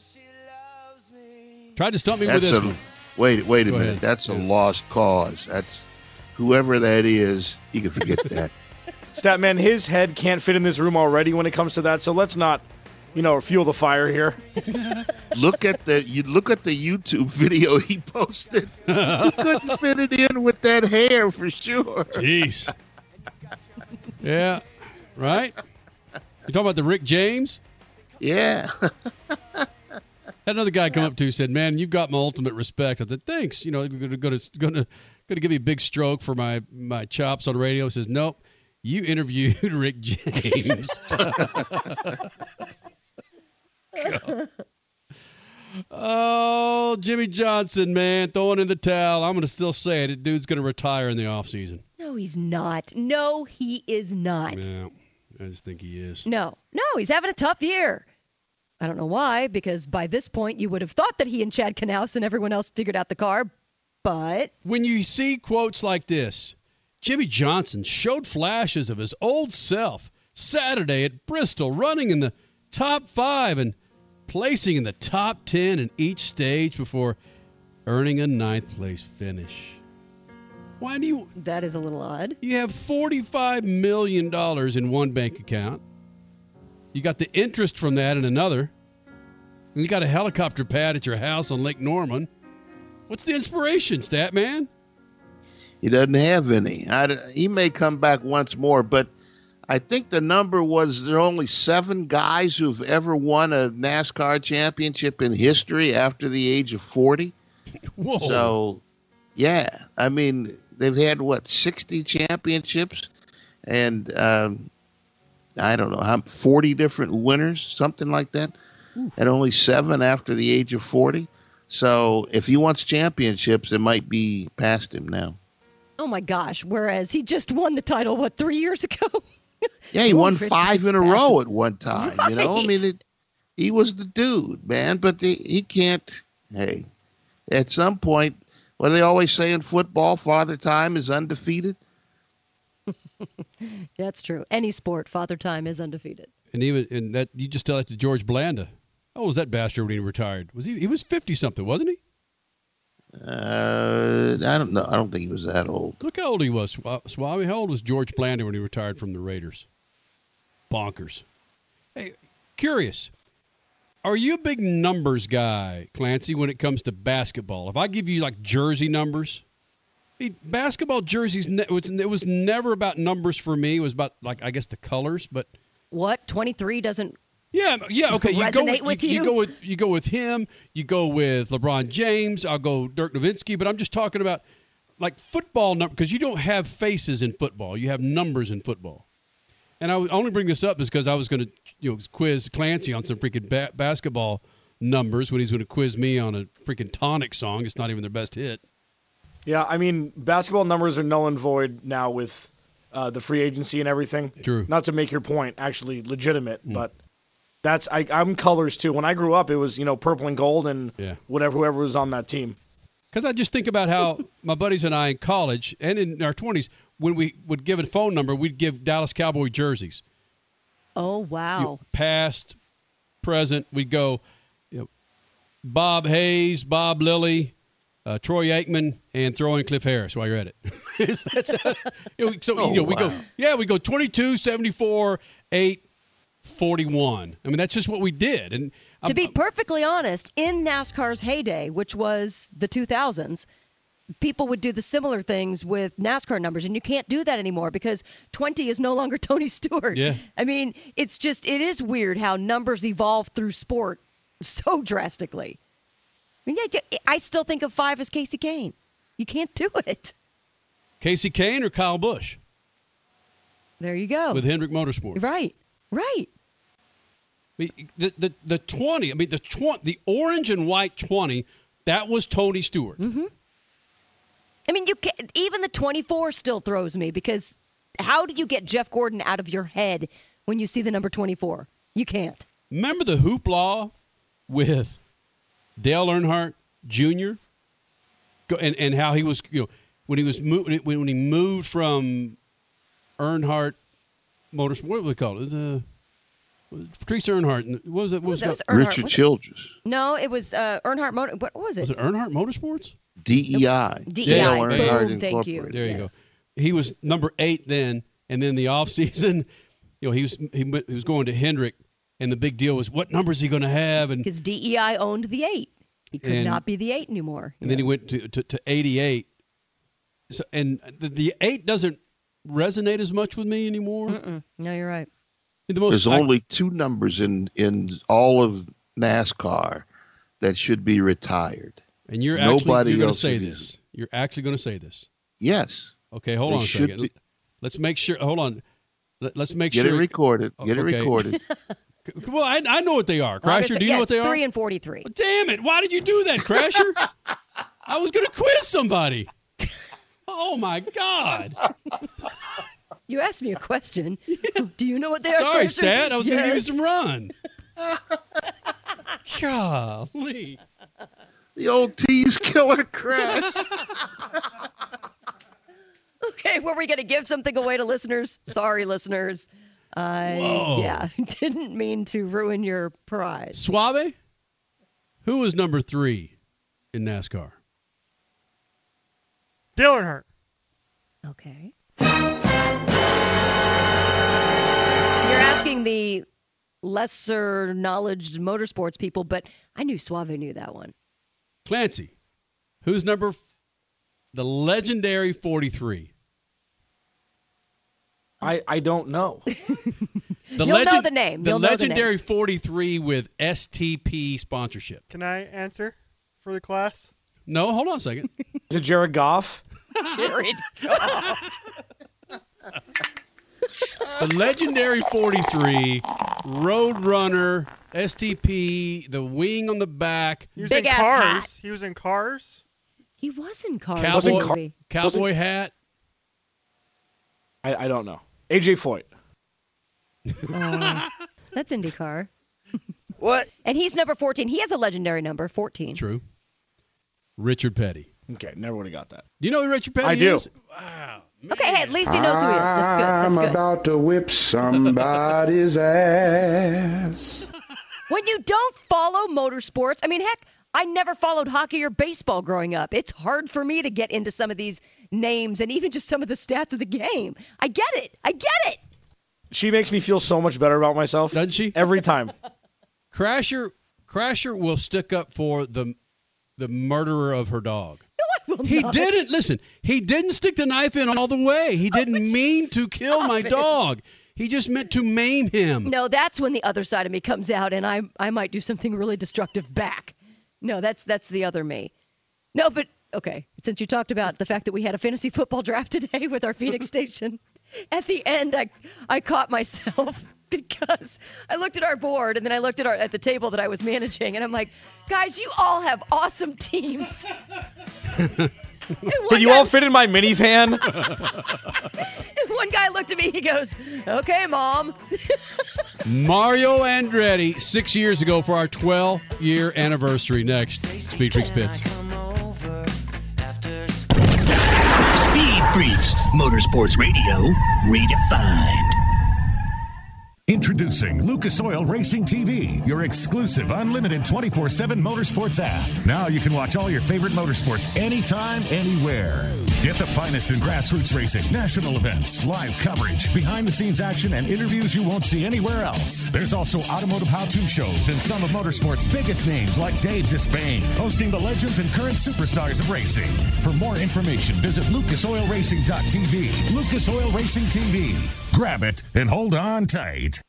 Tried to stump me That's with this a, one. Wait, wait a Go minute. ahead. That's a lost cause. That's whoever that is. You can forget that. Statman, his head can't fit in this room already when it comes to that, so let's not, you know, fuel the fire here. Look at the you look at the YouTube video he posted. He couldn't fit it in with that hair for sure. Jeez. Yeah. Right? You talking about the Rick James? Yeah. Had another guy come up to you and said, "Man, you've got my ultimate respect." I said, "Thanks. You know, going to going to going to give me a big stroke for my my chops on radio." He says, "Nope. You interviewed Rick James." Oh, Jimmy Johnson, man, throwing in the towel. I'm going to still say it. The dude's going to retire in the offseason. No, he's not. No, he is not. Yeah, I just think he is. No, no, he's having a tough year. I don't know why, because by this point you would have thought that he and Chad Knaus and everyone else figured out the car, but... When you see quotes like this, Jimmy Johnson showed flashes of his old self Saturday at Bristol, running in the top five and placing in the top ten in each stage before earning a ninth place finish. Why do you... That is a little odd. You have forty-five million dollars in one bank account. You got the interest from that in another. And you got a helicopter pad at your house on Lake Norman. What's the inspiration, Stat Man? He doesn't have any. I, he may come back once more, but I think the number was there are only seven guys who've ever won a NASCAR championship in history after the age of forty. Whoa. So, yeah, I mean, they've had, what, sixty championships? And um, I don't know, how forty different winners, something like that. Oof. And only seven after the age of forty. So if he wants championships, it might be past him now. Oh, my gosh. Whereas he just won the title, what, three years ago? Yeah, he Ooh, won Richard five in a Fitzpatrick. row at one time. Right. You know, I mean, it, he was the dude, man. But the, he can't. Hey, at some point, what do they always say in football? Father Time is undefeated. That's true. Any sport, Father Time is undefeated. And even and that you just tell that to George Blanda. How old was that bastard when he retired? Was he? He was fifty something, wasn't he? Uh, I don't know. I don't think he was that old. Look how old he was, Swami. How old was George Blanda when he retired from the Raiders? Bonkers. Hey, curious. Are you a big numbers guy, Clancy, when it comes to basketball? If I give you, like, jersey numbers, I mean, basketball jerseys, ne- it, was, it was never about numbers for me. It was about, like, I guess the colors. But What? twenty-three doesn't yeah, yeah, okay. You go resonate with, with you, you? you go with you go with him. You go with LeBron James. I'll go Dirk Nowitzki. But I'm just talking about, like, football numbers, because you don't have faces in football. You have numbers in football. And I would only bring this up is because I was going to, you know, quiz Clancy on some freaking ba- basketball numbers when he's going to quiz me on a freaking Tonic song. It's not even their best hit. Yeah, I mean, basketball numbers are null and void now with uh, the free agency and everything. True. Not to make your point actually legitimate, mm. but that's I, I'm colors too. When I grew up, it was, you know, purple and gold and yeah. whatever whoever was on that team. Because I just think about how my buddies and I in college and in our twenties, when we would give a phone number, we'd give Dallas Cowboy jerseys. Oh, wow. You know, past, present, we'd go, you know, Bob Hayes, Bob Lilly, uh, Troy Aikman, and throw in Cliff Harris while you're at it. That's, uh, you know, so oh, you know, we wow. go, yeah, we go twenty-two, seventy-four, eight, forty-one. I mean, that's just what we did. And to I'm, be perfectly honest, in NASCAR's heyday, which was the two thousands, people would do the similar things with NASCAR numbers, and you can't do that anymore because twenty is no longer Tony Stewart. Yeah. I mean, it's just, it is weird how numbers evolve through sport so drastically. I mean, yeah, I still think of five as Casey Kane. You can't do it. Casey Kane or Kyle Busch? There you go. With Hendrick Motorsports. Right, right. I mean, the, the, the twenty, I mean, the twenty, the orange and white twenty, that was Tony Stewart. Mm-hmm. I mean, you can, even the twenty-four still throws me because how do you get Jeff Gordon out of your head when you see the number twenty-four? You can't. Remember the hoopla with Dale Earnhardt Junior and and how he was, you know, when he was mo- when he moved from Earnhardt Motors, what do we call it? Uh, Patrice Earnhardt. What was it? What was that? Was Earnhardt, Richard was Childress. No, it was uh, Earnhardt Motor. What was it? Was it Earnhardt Motorsports? D E I. D E I. Dale Earnhardt Boom, thank you. There you yes. go. He was number eight then, and then the off season, you know, he was he, he was going to Hendrick, and the big deal was what number is he going to have, and because D E I owned the eight, he could and, not be the eight anymore. And then he went to, to, to eighty-eight. So and the, the eight doesn't resonate as much with me anymore. Mm-mm. No, you're right. The most, There's I, only two numbers in, in all of NASCAR that should be retired. And you're Nobody actually going to else say should this. Use. You're actually going to say this. Yes. Okay, hold they on a second. Be. Let's make sure. Hold on. Let, let's make Get sure. Get it recorded. Get okay. it recorded. Well, I, I know what they are. Crasher, do you yeah, know what they it's are? three and forty-three. Oh, damn it! Why did you do that, Crasher? I was going to quiz somebody. Oh, my God. You asked me a question. Do you know what they are? Sorry, Stat. I was yes. going to give you some run. Golly. The old tease killer Crash. Okay, were we going to give something away to listeners? Sorry, listeners. I, Whoa. yeah, didn't mean to ruin your prize. Suave? Who was number three in NASCAR? Dale Earnhardt. Okay. You're asking the lesser knowledge motorsports people, but I knew Suave knew that one. Clancy. Who's number f- the legendary forty-three? I, I don't know. The You'll legend- know the name. The You'll know the legendary name. forty-three with S T P sponsorship. Can I answer for the class? No, hold on a second. Is it Jared Goff? Jared Goff. The legendary forty-three, Roadrunner, S T P, the wing on the back. He was Big in ass Cars. hat. He was in Cars. He was in Cars. Cowboy, Wasn't Car- cowboy wasn't- hat. I, I don't know. A J Foyt. Uh, that's IndyCar. What? And he's number fourteen. He has a legendary number, fourteen. True. Richard Petty. Okay, never would have got that. Do you know who Richard Petty I do. is? Wow. Okay, hey, at least he knows who he is. That's good. That's I'm good. about to whip somebody's ass. When you don't follow motorsports, I mean, heck, I never followed hockey or baseball growing up. It's hard for me to get into some of these names and even just some of the stats of the game. I get it. I get it. She makes me feel so much better about myself. Doesn't she? Every time. Crasher Crasher will stick up for the the murderer of her dog. No, I will He not. didn't, listen, he didn't stick the knife in all the way. He didn't mean to kill my it. dog. He just meant to maim him. No, that's when the other side of me comes out, and I I might do something really destructive back. No, that's that's the other me. No, but okay. Since you talked about the fact that we had a fantasy football draft today with our Phoenix station, at the end I I caught myself because I looked at our board and then I looked at our at the table that I was managing, and I'm like, guys, you all have awesome teams. Can you all fit in my minivan? One guy looked at me. He goes, "Okay, Mom." Mario Andretti, six years ago for our twelve-year anniversary. Next, Speed Freaks Pits. Speed Freaks, Motorsports Radio, redefined. Introducing Lucas Oil Racing T V, your exclusive unlimited twenty-four seven motorsports app. Now you can watch all your favorite motorsports anytime, anywhere. Get the finest in grassroots racing, national events, live coverage, behind-the-scenes action, and interviews you won't see anywhere else. There's also automotive how-to shows and some of motorsports' biggest names like Dave Despain, hosting the legends and current superstars of racing. For more information, visit lucas oil racing dot t v. Lucas Oil Racing T V. Grab it and hold on tight.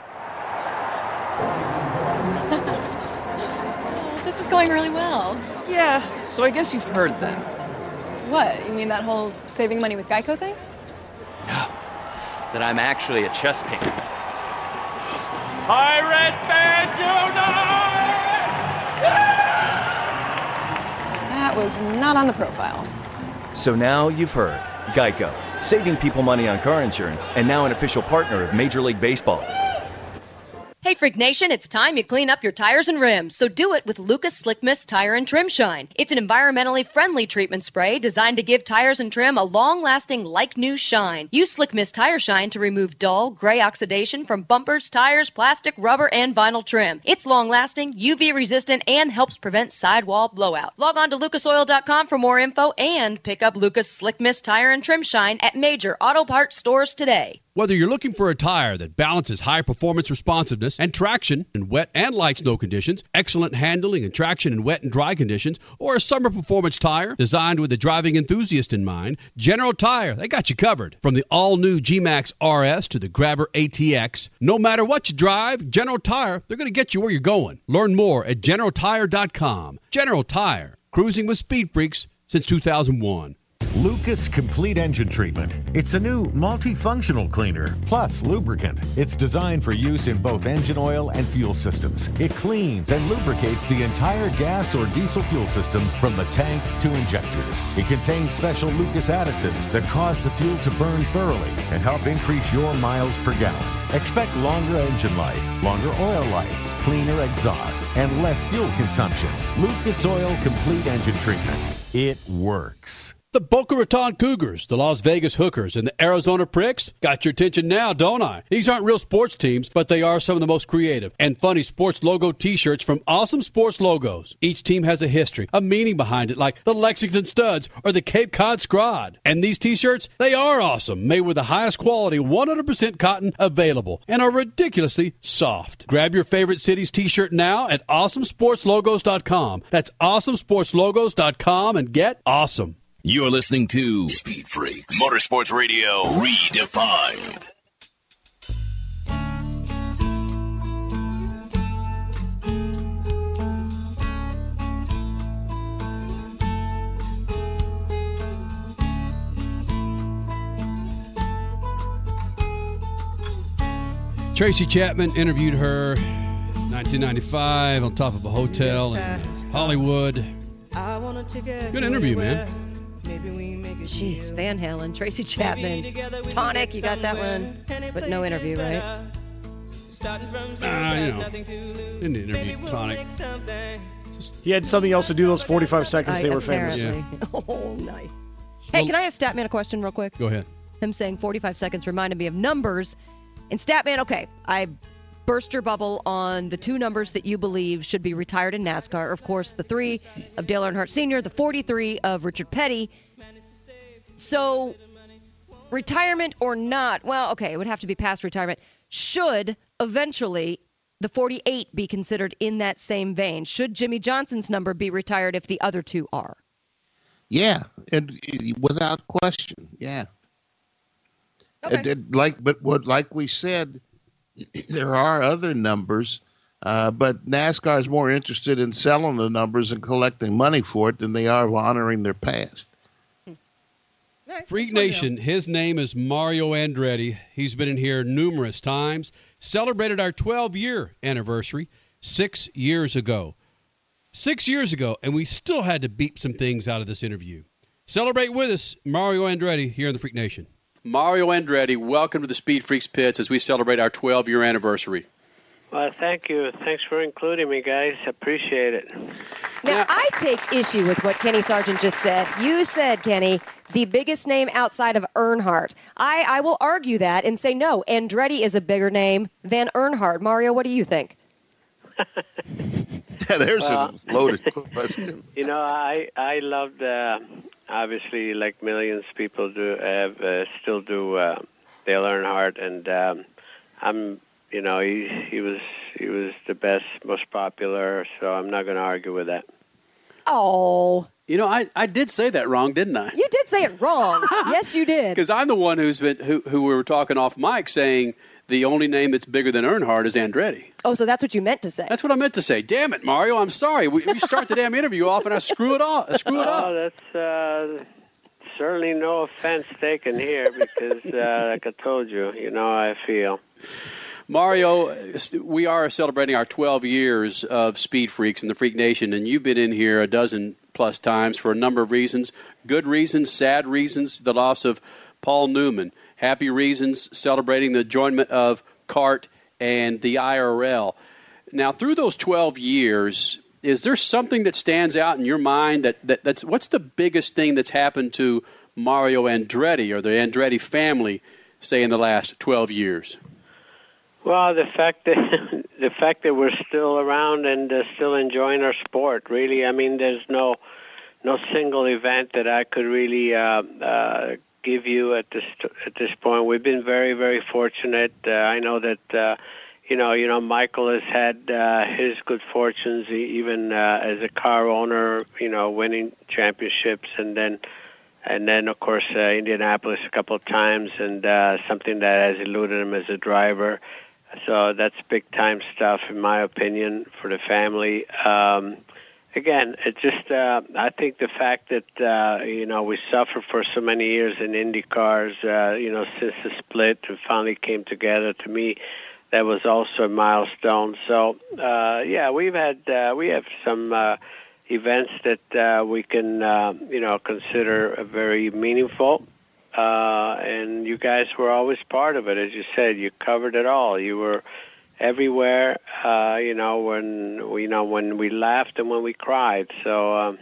This is going really well. Yeah, so I guess you've heard then. What? You mean that whole saving money with Geico thing? That I'm actually a chess painter. Pirate Band That was not on the profile. So now you've heard. Geico, saving people money on car insurance, and now an official partner of Major League Baseball. Hey, Freak Nation, it's time you clean up your tires and rims, so do it with Lucas Slick Mist Tire and Trim Shine. It's an environmentally friendly treatment spray designed to give tires and trim a long-lasting, like-new shine. Use Slick Mist Tire Shine to remove dull, gray oxidation from bumpers, tires, plastic, rubber, and vinyl trim. It's long-lasting, U V-resistant, and helps prevent sidewall blowout. Log on to lucas oil dot com for more info and pick up Lucas Slick Mist Tire and Trim Shine at major auto parts stores today. Whether you're looking for a tire that balances high performance responsiveness and traction in wet and light snow conditions, excellent handling and traction in wet and dry conditions, or a summer performance tire designed with the driving enthusiast in mind, General Tire, they got you covered. From the all-new G-Max R S to the Grabber A T X, no matter what you drive, General Tire, they're going to get you where you're going. Learn more at general tire dot com. General Tire, cruising with Speed Freaks since two thousand one. Lucas Complete Engine Treatment. It's a new multifunctional cleaner plus lubricant. It's designed for use in both engine oil and fuel systems. It cleans and lubricates the entire gas or diesel fuel system from the tank to injectors. It contains special Lucas additives that cause the fuel to burn thoroughly and help increase your miles per gallon. Expect longer engine life, longer oil life, cleaner exhaust, and less fuel consumption. Lucas Oil Complete Engine Treatment. It works. The Boca Raton Cougars, the Las Vegas Hookers, and the Arizona Pricks got your attention now, don't I? These aren't real sports teams, but they are some of the most creative and funny sports logo T-shirts from Awesome Sports Logos. Each team has a history, a meaning behind it, like the Lexington Studs or the Cape Cod Scrod. And these T-shirts, they are awesome, made with the highest quality one hundred percent cotton available, and are ridiculously soft. Grab your favorite city's T-shirt now at awesome sports logos dot com. That's awesome sports logos dot com and get awesome. You're listening to Speed Freaks Motorsports Radio Redefined. Tracy Chapman interviewed her in nineteen ninety-five on top of a hotel in Hollywood. Good interview, man. Jeez, Van Halen, Tracy Chapman, Tonic, you got that one, but no interview, right? Ah, uh, you know, didn't interview Tonic. He had something else to do those forty-five seconds. I, they were apparently. famous. Yeah. Oh, nice. Hey, can I ask Statman a question real quick? Go ahead. Him saying forty-five seconds reminded me of numbers. And Statman, okay, I burst your bubble on the two numbers that you believe should be retired in NASCAR. Of course, the three of Dale Earnhardt Senior, the forty-three of Richard Petty. So, retirement or not, well, okay, it would have to be past retirement. Should eventually the forty-eight be considered in that same vein? Should Jimmy Johnson's number be retired if the other two are? Yeah, and without question, yeah. Okay. And, and like, but what, like we said, there are other numbers, uh, but NASCAR is more interested in selling the numbers and collecting money for it than they are of honoring their past. Freak Nation, his name is Mario Andretti. He's been in here numerous times. Celebrated our twelve-year anniversary six years ago. Six years ago, and we still had to beep some things out of this interview. Celebrate with us, Mario Andretti, here in the Freak Nation. Mario Andretti, welcome to the Speed Freaks pits as we celebrate our twelve-year anniversary. Well, thank you. Thanks for including me, guys. Appreciate it. Now, I take issue with what Kenny Sargent just said. You said, Kenny, the biggest name outside of Earnhardt. I, I will argue that and say, no, Andretti is a bigger name than Earnhardt. Mario, what do you think? Yeah, there's well, a loaded question. You know, I, I loved, uh, obviously, like millions of people do, have, uh, still do, uh, Dale Earnhardt, and um, I'm... You know, he he was he was the best, most popular, so I'm not going to argue with that. Oh. You know, I, I did say that wrong, didn't I? You did say it wrong. Yes, you did. Because I'm the one who's been who who we were talking off mic saying the only name that's bigger than Earnhardt is Andretti. Oh, so that's what you meant to say. That's what I meant to say. Damn it, Mario, I'm sorry. We, we start the damn interview off and I screw it off. I screw it oh, up. Oh, that's uh, certainly no offense taken here because, uh, like I told you, you know how I feel. Mario, we are celebrating our twelve years of Speed Freaks in the Freak Nation, and you've been in here a dozen plus times for a number of reasons. Good reasons, sad reasons, the loss of Paul Newman. Happy reasons, celebrating the joinement of CART and the I R L. Now, through those twelve years, is there something that stands out in your mind that, that that's what's the biggest thing that's happened to Mario Andretti or the Andretti family, say, in the last twelve years? Well, the fact that the fact that we're still around and uh, still enjoying our sport, really. I mean, there's no no single event that I could really uh, uh, give you at this at this point. We've been very, very fortunate. Uh, I know that uh, you know, you know, Michael has had uh, his good fortunes, even uh, as a car owner. You know, winning championships, and then and then of course uh, Indianapolis a couple of times, and uh, something that has eluded him as a driver. So that's big-time stuff, in my opinion, for the family. Um, again, it just uh, I think the fact that uh, you know we suffered for so many years in Indy cars, uh, you know, since the split and finally came together. To me, that was also a milestone. So uh, yeah, we've had uh, we have some uh, events that uh, we can uh, you know consider very meaningful. Uh, and you guys were always part of it, as you said. You covered it all. You were everywhere. Uh, you know when we, you know when we laughed and when we cried. So um,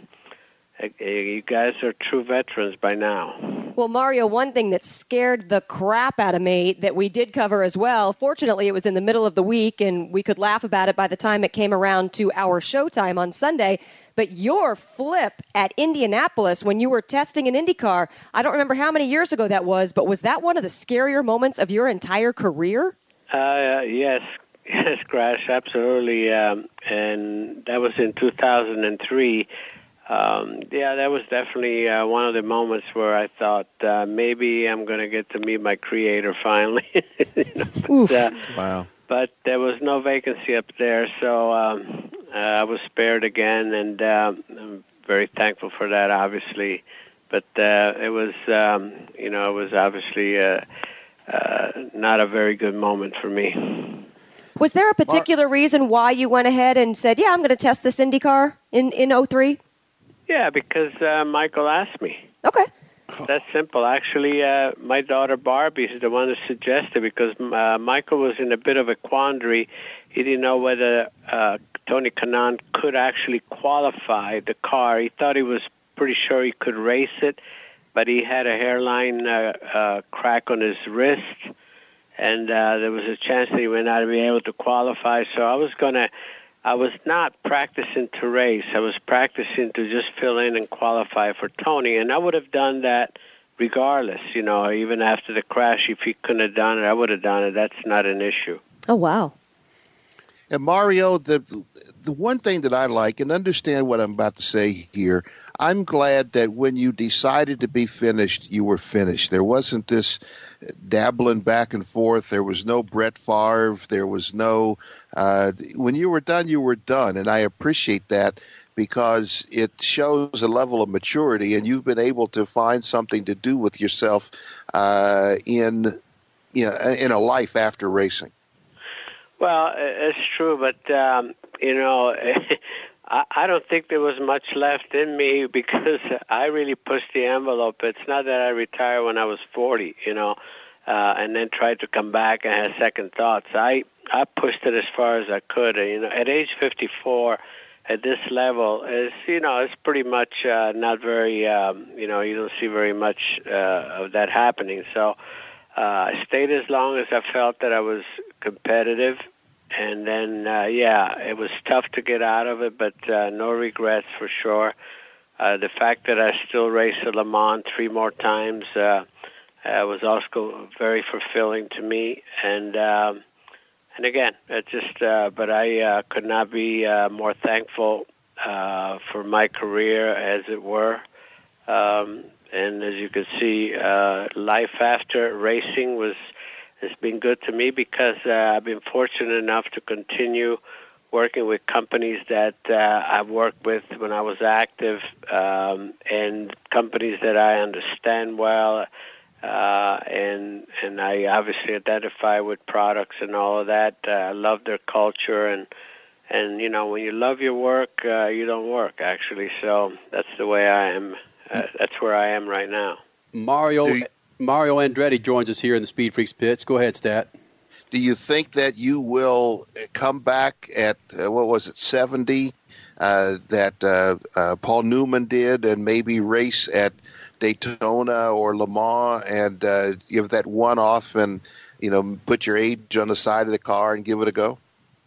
you guys are true veterans by now. Well, Mario, one thing that scared the crap out of me that we did cover as well. Fortunately, it was in the middle of the week, and we could laugh about it by the time it came around to our showtime on Sunday. But your flip at Indianapolis when you were testing an IndyCar, I don't remember how many years ago that was, but was that one of the scarier moments of your entire career? Uh, yes, yes, Crash, absolutely. Um, and that was in two thousand three. Um, yeah, that was definitely uh, one of the moments where I thought uh, maybe I'm going to get to meet my creator finally. you know, but, uh, wow. But there was no vacancy up there, so um, uh, I was spared again, and uh, I'm very thankful for that, obviously. But uh, it was, um, you know, it was obviously uh, uh, not a very good moment for me. Was there a particular reason why you went ahead and said, yeah, I'm going to test this IndyCar in, in oh three? Yeah, because uh, Michael asked me. Okay. That's simple. Actually, uh, my daughter Barbie is the one that suggested, because uh, Michael was in a bit of a quandary. He didn't know whether uh, Tony Kanaan could actually qualify the car. He thought he was pretty sure he could race it, but he had a hairline uh, uh, crack on his wrist, and uh, there was a chance that he would not be able to qualify. So I was going to I was not practicing to race. I was practicing to just fill in and qualify for Tony, and I would have done that regardless. You know, even after the crash, if he couldn't have done it, I would have done it. That's not an issue. Oh, wow. And Mario, the the one thing that I like, and understand what I'm about to say here, I'm glad that when you decided to be finished, you were finished. There wasn't this dabbling back and forth. There was no Brett Favre. There was no uh, when you were done, you were done. And I appreciate that, because it shows a level of maturity, and you've been able to find something to do with yourself uh, in you know, in a life after racing. Well, it's true, but, um, you know, I, I don't think there was much left in me, because I really pushed the envelope. It's not that I retired when I was forty, you know, uh, and then tried to come back and had second thoughts. I, I pushed it as far as I could. And, you know, at age fifty-four, at this level, is you know, it's pretty much uh, not very, um, you know, you don't see very much uh, of that happening. So uh, I stayed as long as I felt that I was competitive, and then uh, yeah, it was tough to get out of it, but uh, no regrets for sure. Uh, the fact that I still raced at Le Mans three more times uh, uh, was also very fulfilling to me, and um, and again, it just uh, but I uh, could not be uh, more thankful uh, for my career, as it were. Um, and as you can see, uh, life after racing was. It's been good to me, because uh, I've been fortunate enough to continue working with companies that uh, I've worked with when I was active, um, and companies that I understand well, uh, and and I obviously identify with products and all of that. Uh, I love their culture, and and you know, when you love your work, uh, you don't work, actually. So that's the way I am. Uh, that's where I am right now. Mario. Mario Andretti joins us here in the Speed Freaks pits. Go ahead, Stat. Do you think that you will come back at, uh, what was it, seventy, uh, that uh, uh, Paul Newman did, and maybe race at Daytona or Le Mans and uh, give that one off and, you know, put your age on the side of the car and give it a go?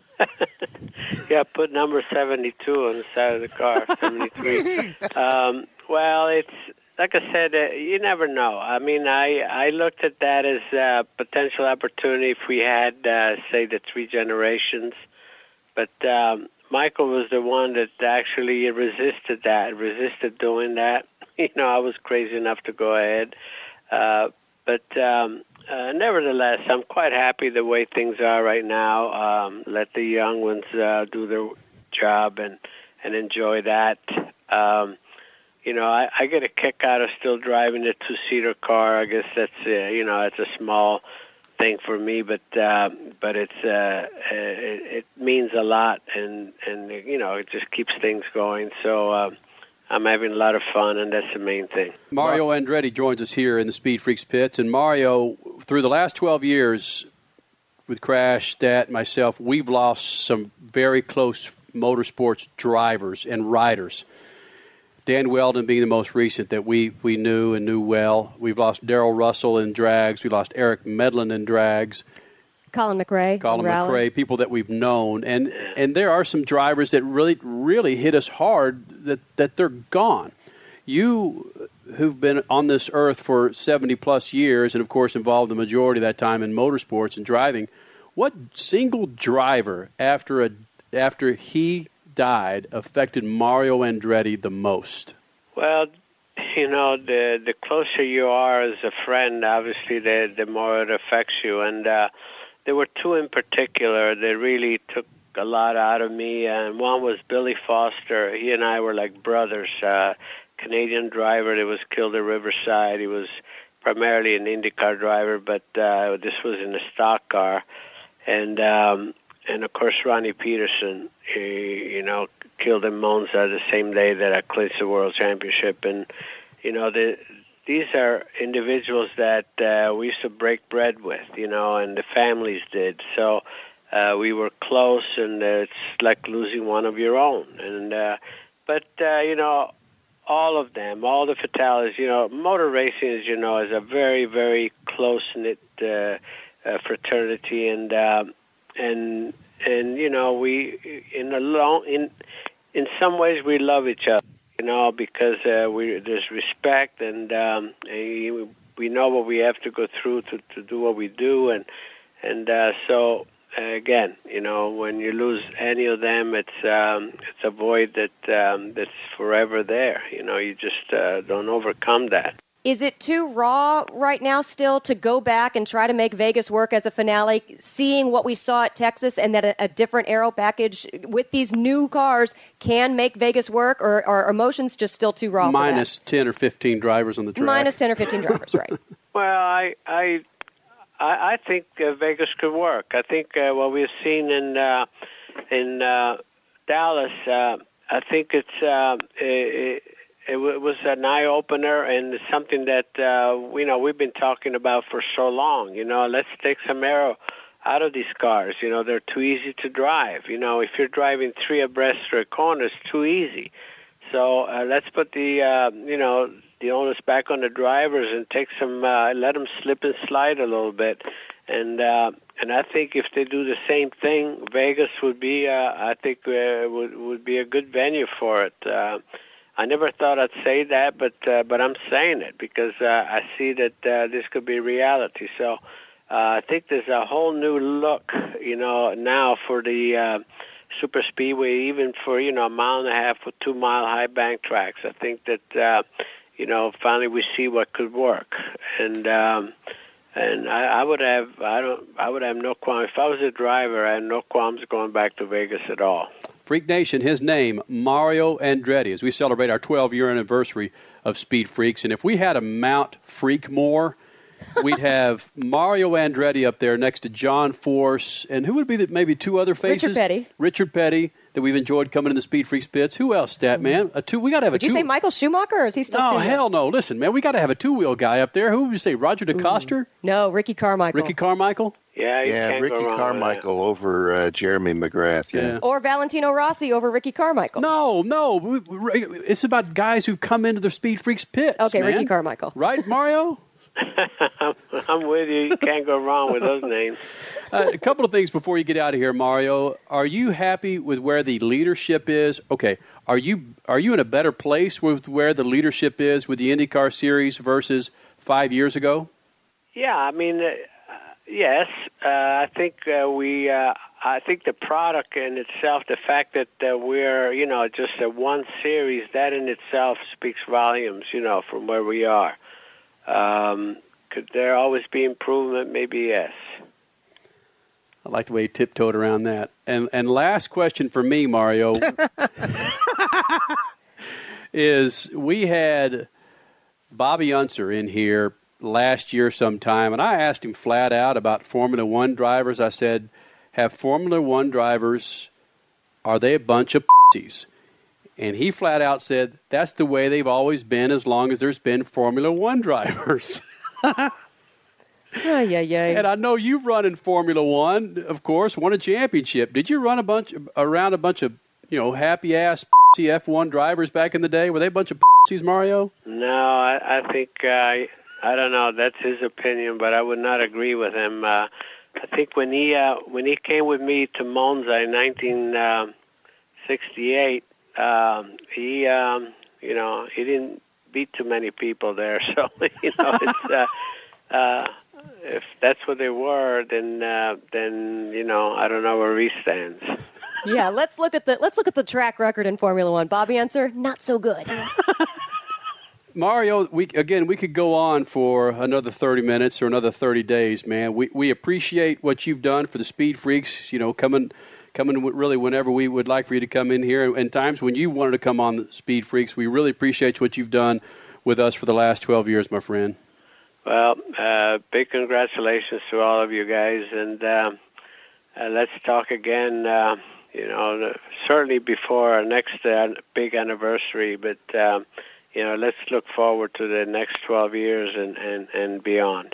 Yeah, put number seventy-two on the side of the car, seventy-three. um, well, it's... Like I said, uh, you never know. I mean, I, I looked at that as a potential opportunity if we had, uh, say, the three generations. But um, Michael was the one that actually resisted that, resisted doing that. You know, I was crazy enough to go ahead. Uh, but um, uh, nevertheless, I'm quite happy the way things are right now. Um, let the young ones uh, do their job and and enjoy that. Um, you know, I, I get a kick out of still driving a two-seater car. I guess that's uh, you know, it's a small thing for me, but uh, but it's uh, it, it means a lot, and and you know, it just keeps things going. So uh, I'm having a lot of fun, and that's the main thing. Mario Andretti joins us here in the Speed Freaks pits, and Mario, through the last twelve years, with Crash, Stat, myself, we've lost some very close motorsports drivers and riders. Dan Weldon being the most recent that we, we knew and knew well. We've lost Darrell Russell in drags. We lost Eric Medlin in drags. Colin McRae. Colin McRae, people that we've known. And and there are some drivers that really, really hit us hard that, that they're gone. You, who've been on this earth for seventy-plus years and, of course, involved the majority of that time in motorsports and driving, what single driver after a after he died affected Mario Andretti the most? Well, you know, the the closer you are as a friend, obviously, the the more it affects you. And uh, there were two in particular that really took a lot out of me. And one was Billy Foster. He and I were like brothers. Uh, Canadian driver that was killed at Riverside. He was primarily an IndyCar driver, but uh, this was in a stock car. And um, and of course, Ronnie Peterson, he, you know, killed in Monza the same day that I clinched the World Championship. And, you know, the, these are individuals that uh, we used to break bread with, you know, and the families did. So uh, we were close, and uh, it's like losing one of your own. And uh, But, uh, you know, all of them, all the fatalities, you know, motor racing, as you know, is a very, very close-knit uh, uh, fraternity. And, um, and, and you know, we, in a long, in, in some ways, we love each other, you know, because uh, we, there's respect, and, um, and we know what we have to go through to, to do what we do. And, and uh, so, uh, again, you know, when you lose any of them, it's um, it's a void that um, that's forever there. You know, you just uh, don't overcome that. Is it too raw right now still to go back and try to make Vegas work as a finale, seeing what we saw at Texas and that a, a different aero package with these new cars can make Vegas work, or are emotions just still too raw Minus for that? ten or fifteen drivers on the track. Minus ten or fifteen drivers, right. Well, I I I think uh, Vegas could work. I think uh, what we've seen in uh, in uh, Dallas, uh, I think it's uh, it, it was an eye-opener, and it's something that, uh, you know, we've been talking about for so long. You know, let's take some aero out of these cars. You know, they're too easy to drive. You know, if you're driving three abreast through a corner, it's too easy. So uh, let's put the, uh, you know, the onus back on the drivers and take some, uh, let them slip and slide a little bit. And uh, and I think if they do the same thing, Vegas would be, uh, I think, uh, would would be a good venue for it. Uh, I never thought I'd say that, but uh, but I'm saying it because uh, I see that uh, this could be reality. So uh, I think there's a whole new look, you know, now for the uh, super speedway, even for, you know, a mile and a half or two mile high bank tracks. I think that uh, you know, finally we see what could work, and um, and I, I would have I don't I would have no qualms if I was a driver. I had no qualms going back to Vegas at all. Freak Nation, his name, Mario Andretti, as we celebrate our twelve-year anniversary of Speed Freaks. And if we had a Mount Freakmore, we'd have Mario Andretti up there next to John Force. And who would be the, maybe two other faces? Richard Petty. Richard Petty, that we've enjoyed coming in the Speed Freaks pits. Who else, Stat Man? A two. We got to have Would a you two. say Michael Schumacher, or is he still No, too hell young? no. Listen, man, we got to have a two-wheel guy up there. Who would you say, Roger DeCoster? No, Ricky Carmichael. Ricky Carmichael? Yeah, you Yeah, can't Ricky go wrong Carmichael over uh, Jeremy McGrath. Yeah. Yeah. Or Valentino Rossi over Ricky Carmichael. No, no. We- we- It's about guys who've come into the Speed Freaks pits, Okay, man. Ricky Carmichael. Right, Mario? I'm with you. You can't go wrong with those names. Uh, a couple of things before you get out of here, Mario. Are you happy with where the leadership is? Okay. Are you are you in a better place with where the leadership is with the IndyCar Series versus five years ago? Yeah, I mean, uh, yes. Uh, I think uh, we. Uh, I think the product in itself, the fact that uh, we're, you know, just a one series, that in itself speaks volumes, you know, from where we are. Um, could there always be improvement? Maybe yes. I like the way he tiptoed around that. And and last question for me, Mario. is we had Bobby Unser in here last year sometime, and I asked him flat out about Formula One drivers. I said, have Formula One drivers, are they a bunch of pussies? And he flat out said, that's the way they've always been as long as there's been Formula One drivers. Oh, yeah, yeah. And I know you've run in Formula One, of course, won a championship. Did you run a bunch around a bunch of, you know, happy ass F one drivers back in the day? Were they a bunch of pussies, Mario? No, I, I think uh, I don't know. That's his opinion, but I would not agree with him. Uh, I think when he uh, when he came with me to Monza in nineteen sixty-eight, um, he um, you know he didn't beat too many people there. So you know it's. Uh, uh, If that's what they were, then uh, then you know I don't know where he stands. Yeah, let's look at the let's look at the track record in Formula One. Bobby Unser, not so good. Mario, we again we could go on for another thirty minutes or another thirty days, man. We we appreciate what you've done for the Speed Freaks. You know, coming coming really whenever we would like for you to come in here, and, and times when you wanted to come on the Speed Freaks. We really appreciate what you've done with us for the last twelve years, my friend. Well, uh, big congratulations to all of you guys, and uh, uh, let's talk again, uh, you know, certainly before our next uh, big anniversary, but, um, you know, let's look forward to the next twelve years and, and, and beyond.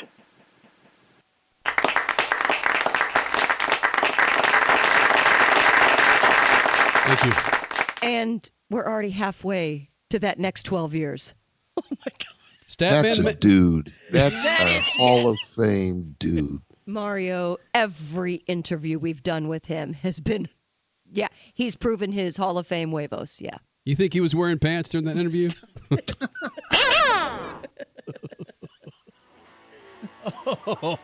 Thank you. And we're already halfway to that next twelve years. Oh, my God. That's a dude. That's That a is- Hall of Fame dude. Mario, every interview we've done with him has been, yeah, he's proven his Hall of Fame huevos, yeah. You think he was wearing pants during that interview? Oh,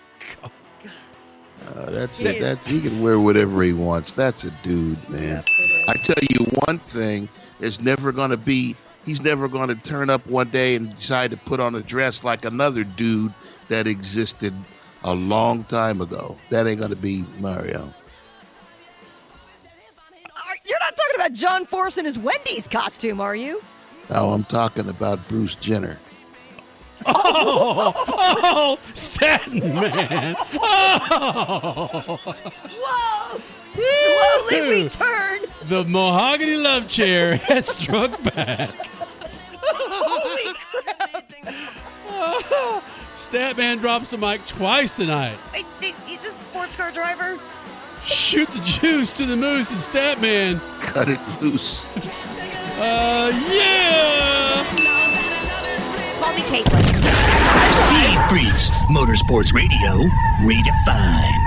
Uh, that's that's he can wear whatever he wants. That's a dude, man. I tell you one thing: there's never going to be. He's never going to turn up one day and decide to put on a dress like another dude that existed a long time ago. That ain't going to be Mario. You're not talking about John Force in his Wendy's costume, are you? Now I'm talking about Bruce Jenner. Oh, oh, Staten Man. Oh. Whoa! Slowly return. The mahogany love chair has struck back. Holy crap. Oh, Statman drops the mic twice tonight. Wait, he's a sports car driver? Shoot the juice to the moose and Statman. Cut it loose. Uh, yeah. Call me Caitlin. Speed Freaks, Motorsports Radio, redefined.